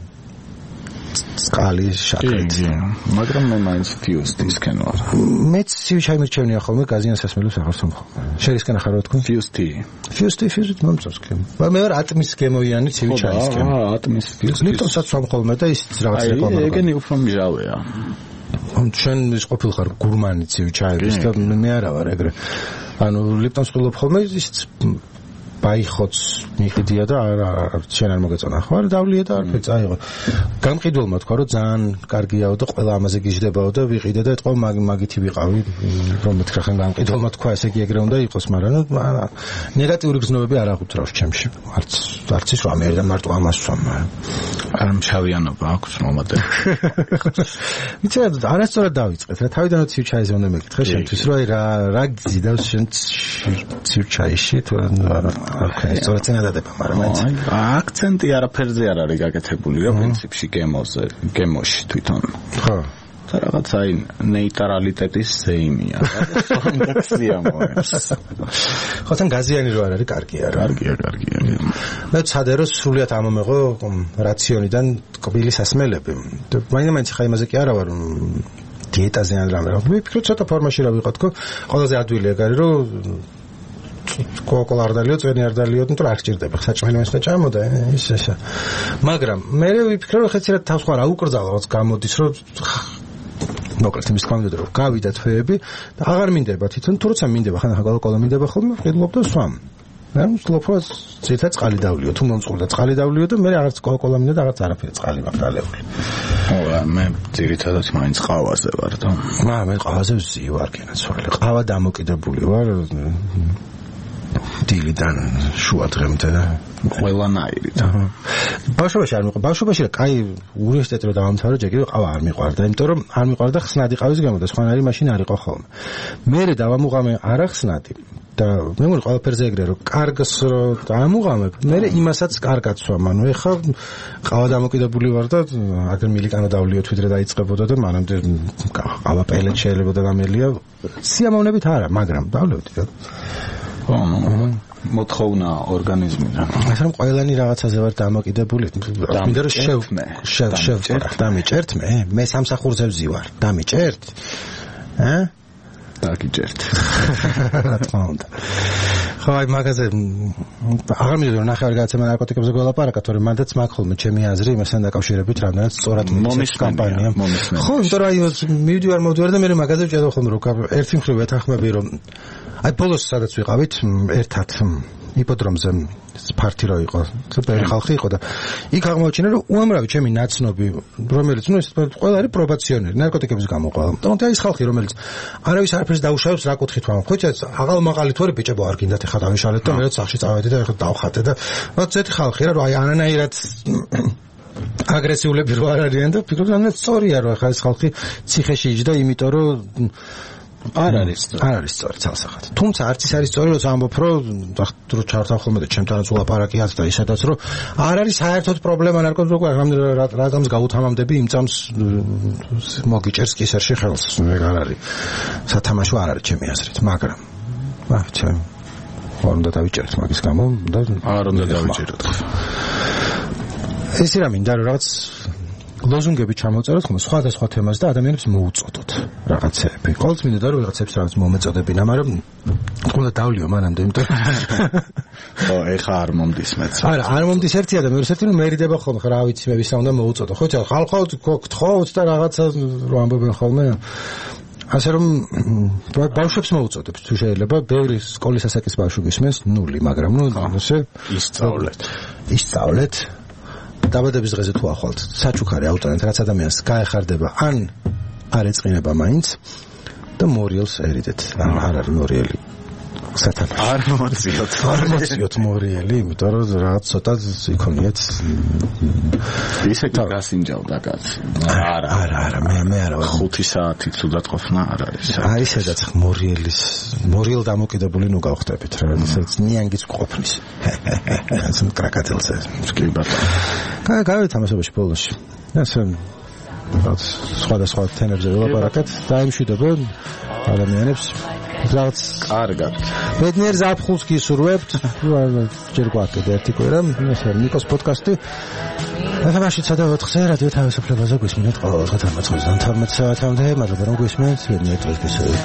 წყალი შაქრით. მაგრამ მე მაინც ფიუსტისკენ ვარ. მე ცივი ჩაი მირჩევნია ხოლმე გაზიან სასმელებს აღარსო ხოლმე. შერისკენ ახარო თქვენ? ფიუსტი. ფიუსტი ფიუსტი მომწონს კი. მე ვარ ატმის გემოვიანი ცივი ჩაისკენ. აა ატმის ფიუსტი. ლიტონსაც ვამ ხოლმე და ის რაღაც რეკლამა. აი ეგენი უფრო მჟავეა. ჩვენ ის ყოფილხარ გურმანი ცივი ჩაების და მე არა ვარ ეგრე. ანუ ლიპტონს ყიდულობ ხოლმე ის ბაიხოც მიყიდია და არა შენ არ მოგეწონა ხო არა დავლია და არ წაიღო. გამყიდულმა თქვა რომ ძალიან კარგიაო და ყველა ამაზე გიждდებაო და ვიყიდე და ეთყო მაგითი ვიყავი რომ მეთქრა ხან გამყიდულმა თქვა ესე იგი ეგრე უნდა იყოს, მაგრამ ნეგატიური გზნობები არ აღუძრავს ჩემში. არც არც ის რომ მე და მარტო ამას ვსვამ. არ მშავიანობა აქვს მომადე. მიცე არასწორად დავიწყეთ რა თავიდანაც ცივ ჩაიზე უნდა მეკითხე შენთვის რომ აი რა რა გიზიდავს შენ ცივ ჩაიში თუ ოკეი, სწორად წინადადება, მაგრამ მაინც აქცენტი არაფერზე არ არის გაკეთებული რა პრინციპში გემოზე, გემოში თვითონ. ხო. და რაღაც აი ნეიტრალიტეტის ზეიმია. სინტაქსია მოეს. ხო, თან გაზიანი რო არ არის, კარგია რა. კარგია, კარგია. მე ცადე რომ სრულიად ამომეღო რაციონიდან კბილი სასმელები. და მაინც ხა იმაზე კი არა ვარ დიეტაზე ან რამე. მე ვფიქრობ ცოტა ფორმაში რა ვიყავთქო, ყველაზე ადვილი ეგ არის რომ კოკო არ დალიო, წვენი არ დალიო, ნუ არ გჭირდება. საჭმელი მასა ჭამოდა, ის ესა. მაგრამ მე ვიფიქრე რომ ხეცერად თავს ხარ აუკრძალა, რაც გამოდის რომ მოკლედ იმის გამოდოდა რომ გავიდა თვეები და აღარ მინდება თვითონ თუ როცა მინდება ხან ახლა კოკო მინდება ხოლმე ვყიდულობ და სვამ. მე ვსლობ რომ ზეთა წყალი დავლიო, თუ მომწყურდა წყალი დავლიო და მე აღარც კოკო მინდა და აღარც არაფერი წყალი მაყრალეული. ხო, მე ძირითადად მაინც ყავაზე ვარ და. მა მე ყავაზე ვზი ვარ კენაცვალი. ყავა დამოკიდებული ვარ. დილიდან შუა დღემდე და ყველანაირით. ბავშვობაში არ მიყვარდა. ბავშვობაში რა, კაი უნივერსიტეტი რომ დავამთავრე, ჯერ კიდევ ყავა არ მიყვარდა, იმიტომ რომ არ მიყვარდა ხსნადი ყავის გამო და სხვანაირი მაშინ არ იყო ხოლმე. მერე დავამუღამე არა ხსნადი და მე მგონი ყველაფერზე ეგრე რომ კარგს რომ დამუღამებ, მერე იმასაც კარგად სვამ. ანუ ეხა ყავა დამოკიდებული ვარ და აგერ მილიკანო დავლიოთ ვიდრე დაიწყებოდა და მანამდე ყავა პელეთ შეიძლება და გამელია. სიამოვნებით არა, მაგრამ დავლევდი რა. ხო, მოთხოვნა ორგანიზმიდან. ასე რომ ყველანი რაღაცაზე ვარ დამოკიდებული. მინდა რომ შევ შევ შევ დამიჭერთ მე? მე სამსახურზე ვზივარ. დამიჭერთ? ჰა? დაგიჭერთ. რა თქმა უნდა. ხო, აი მაგაზე აღარ მინდოდა რომ ნახევარი გადაცემა ნარკოტიკებზე გველაპარაკა, თორემ მანდაც მაქვს ხოლმე ჩემი აზრი იმასთან დაკავშირებით, რამდენად სწორად მიცეს კამპანია. ხო, იმიტომ რომ აი მივდივარ მოვდივარ და მე მაგაზე ვჭედო ხოლმე რომ ერთი მხრივ ეთანხმები რომ აი ბოლოს სადაც ვიყავით ერთად იპოდრომზე პარტი რო იყო, ძველი ხალხი იყო და იქ აღმოჩინა რომ უამრავი ჩემი ნაცნობი, რომელიც ნუ ეს ყველა არის პრობაციონერი, ნარკოტიკების გამო ყველა. თუმცა ის ხალხი რომელიც არავის არაფერს დაუშავებს, რა კუთხით ვამ, ხო იცით, აღალ მაღალი თორე ბიჭებო არ გინდათ ეხლა დავიშალეთ და მეც სახში წავედი და ეხლა დავხატე და რა ზეთი ხალხი რა, რომ აი ანანაირად აგრესიულები რო არ არიან და ფიქრობ რომ სწორია რომ ეხლა ეს ხალხი ციხეში იჯდა, იმიტომ რომ არ არის არ არის სწორი ცალსახად. თუმცა არც ის არის სწორი, როცა ამბობ, რომ რო ჩართავ ხოლმე და ჩემთანაც ულაპარაკიათ და ისედაც რომ არ არის საერთოდ პრობლემა ნარკოტიკები, რადგანაც გაუთამამდები იმ წამს მოგიჭერს კისერში ხელს. ეგ არ არის. სათამაშო არ არის ჩემი აზრით, მაგრამ აა ჩემ არ უნდა დავიჭერთ მაგის გამო და არ უნდა დავიჭეროთ. ეს რა მინდა რომ რაღაც ლოზუნგები ჩამოწეროთ ხოლმე სხვადასხვა თემას და ადამიანებს მოუწოდოთ რაღაცები. ყოველთვის მინდა რომ რაღაცებს რაღაც მომეწოდებინა, მაგრამ თქონდა დავლიო მანამდე, იმიტომ ხო, ეხა არ მომდის მეც. არა, არ მომდის ერთია და მეორე ერთი რომ მერიდება ხოლმე, რა ვიცი, მე ვისა უნდა მოუწოდო. ხო, ხალხო გთხოვთ და რაღაცა რომ ამბობენ ხოლმე. ასე რომ ბავშვებს მოუწოდებს თუ შეიძლება, ბევრი სკოლის ასაკის ბავშვი გისმენს ნული, მაგრამ ნუ ასე ისწავლეთ. ისწავლეთ. დაბადების დღეზე თუ ახვალთ საჩუქარი აუტანეთ, რაც ადამიანს გაეხარდება, ან არ ეწყინება მაინც და მორიელს ერიდეთ. ან არ არის მორიელი სათამაშო. არ მოციოთ. არ მოციოთ მორიელი, იმიტომ რომ რაღაც ცოტა იქონიეთ. ისე გასინჯავდა კაცი. არა, არა, არა, მე მე არა ვარ. ხუთი საათი ცუდად ყოფნა არ არის. აი სადაც მორიელის მორიელ დამოკიდებული ნუ გავხდებით რა, სადაც ნიანგიც ყოფნის. ეს კრაკატელზე. კი ბატონო. კაი, გავითამაშებაში ბოლოში. ასე რაც სხვადასხვა თემებზე ველაპარაკეთ, დაიმშვიდობა ადამიანებს. რაც კარგად. ბედნიერ ზაფხულს გისურვებთ. ჯერ გვაქვს ერთი კვირა, ეს არის ნიკოს პოდკასტი. ახლა სადა ოთხზე რადიო თავისუფლებაზე გვისმინეთ ყოველ დღე თორმეტ თორმეტ საათამდე, მაგრამ რომ გვისმინეთ ბედნიერ დღეს გისურვებთ.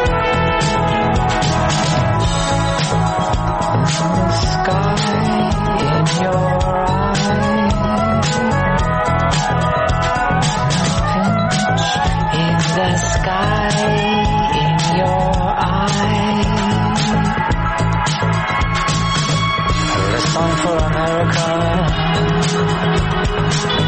sky song for America.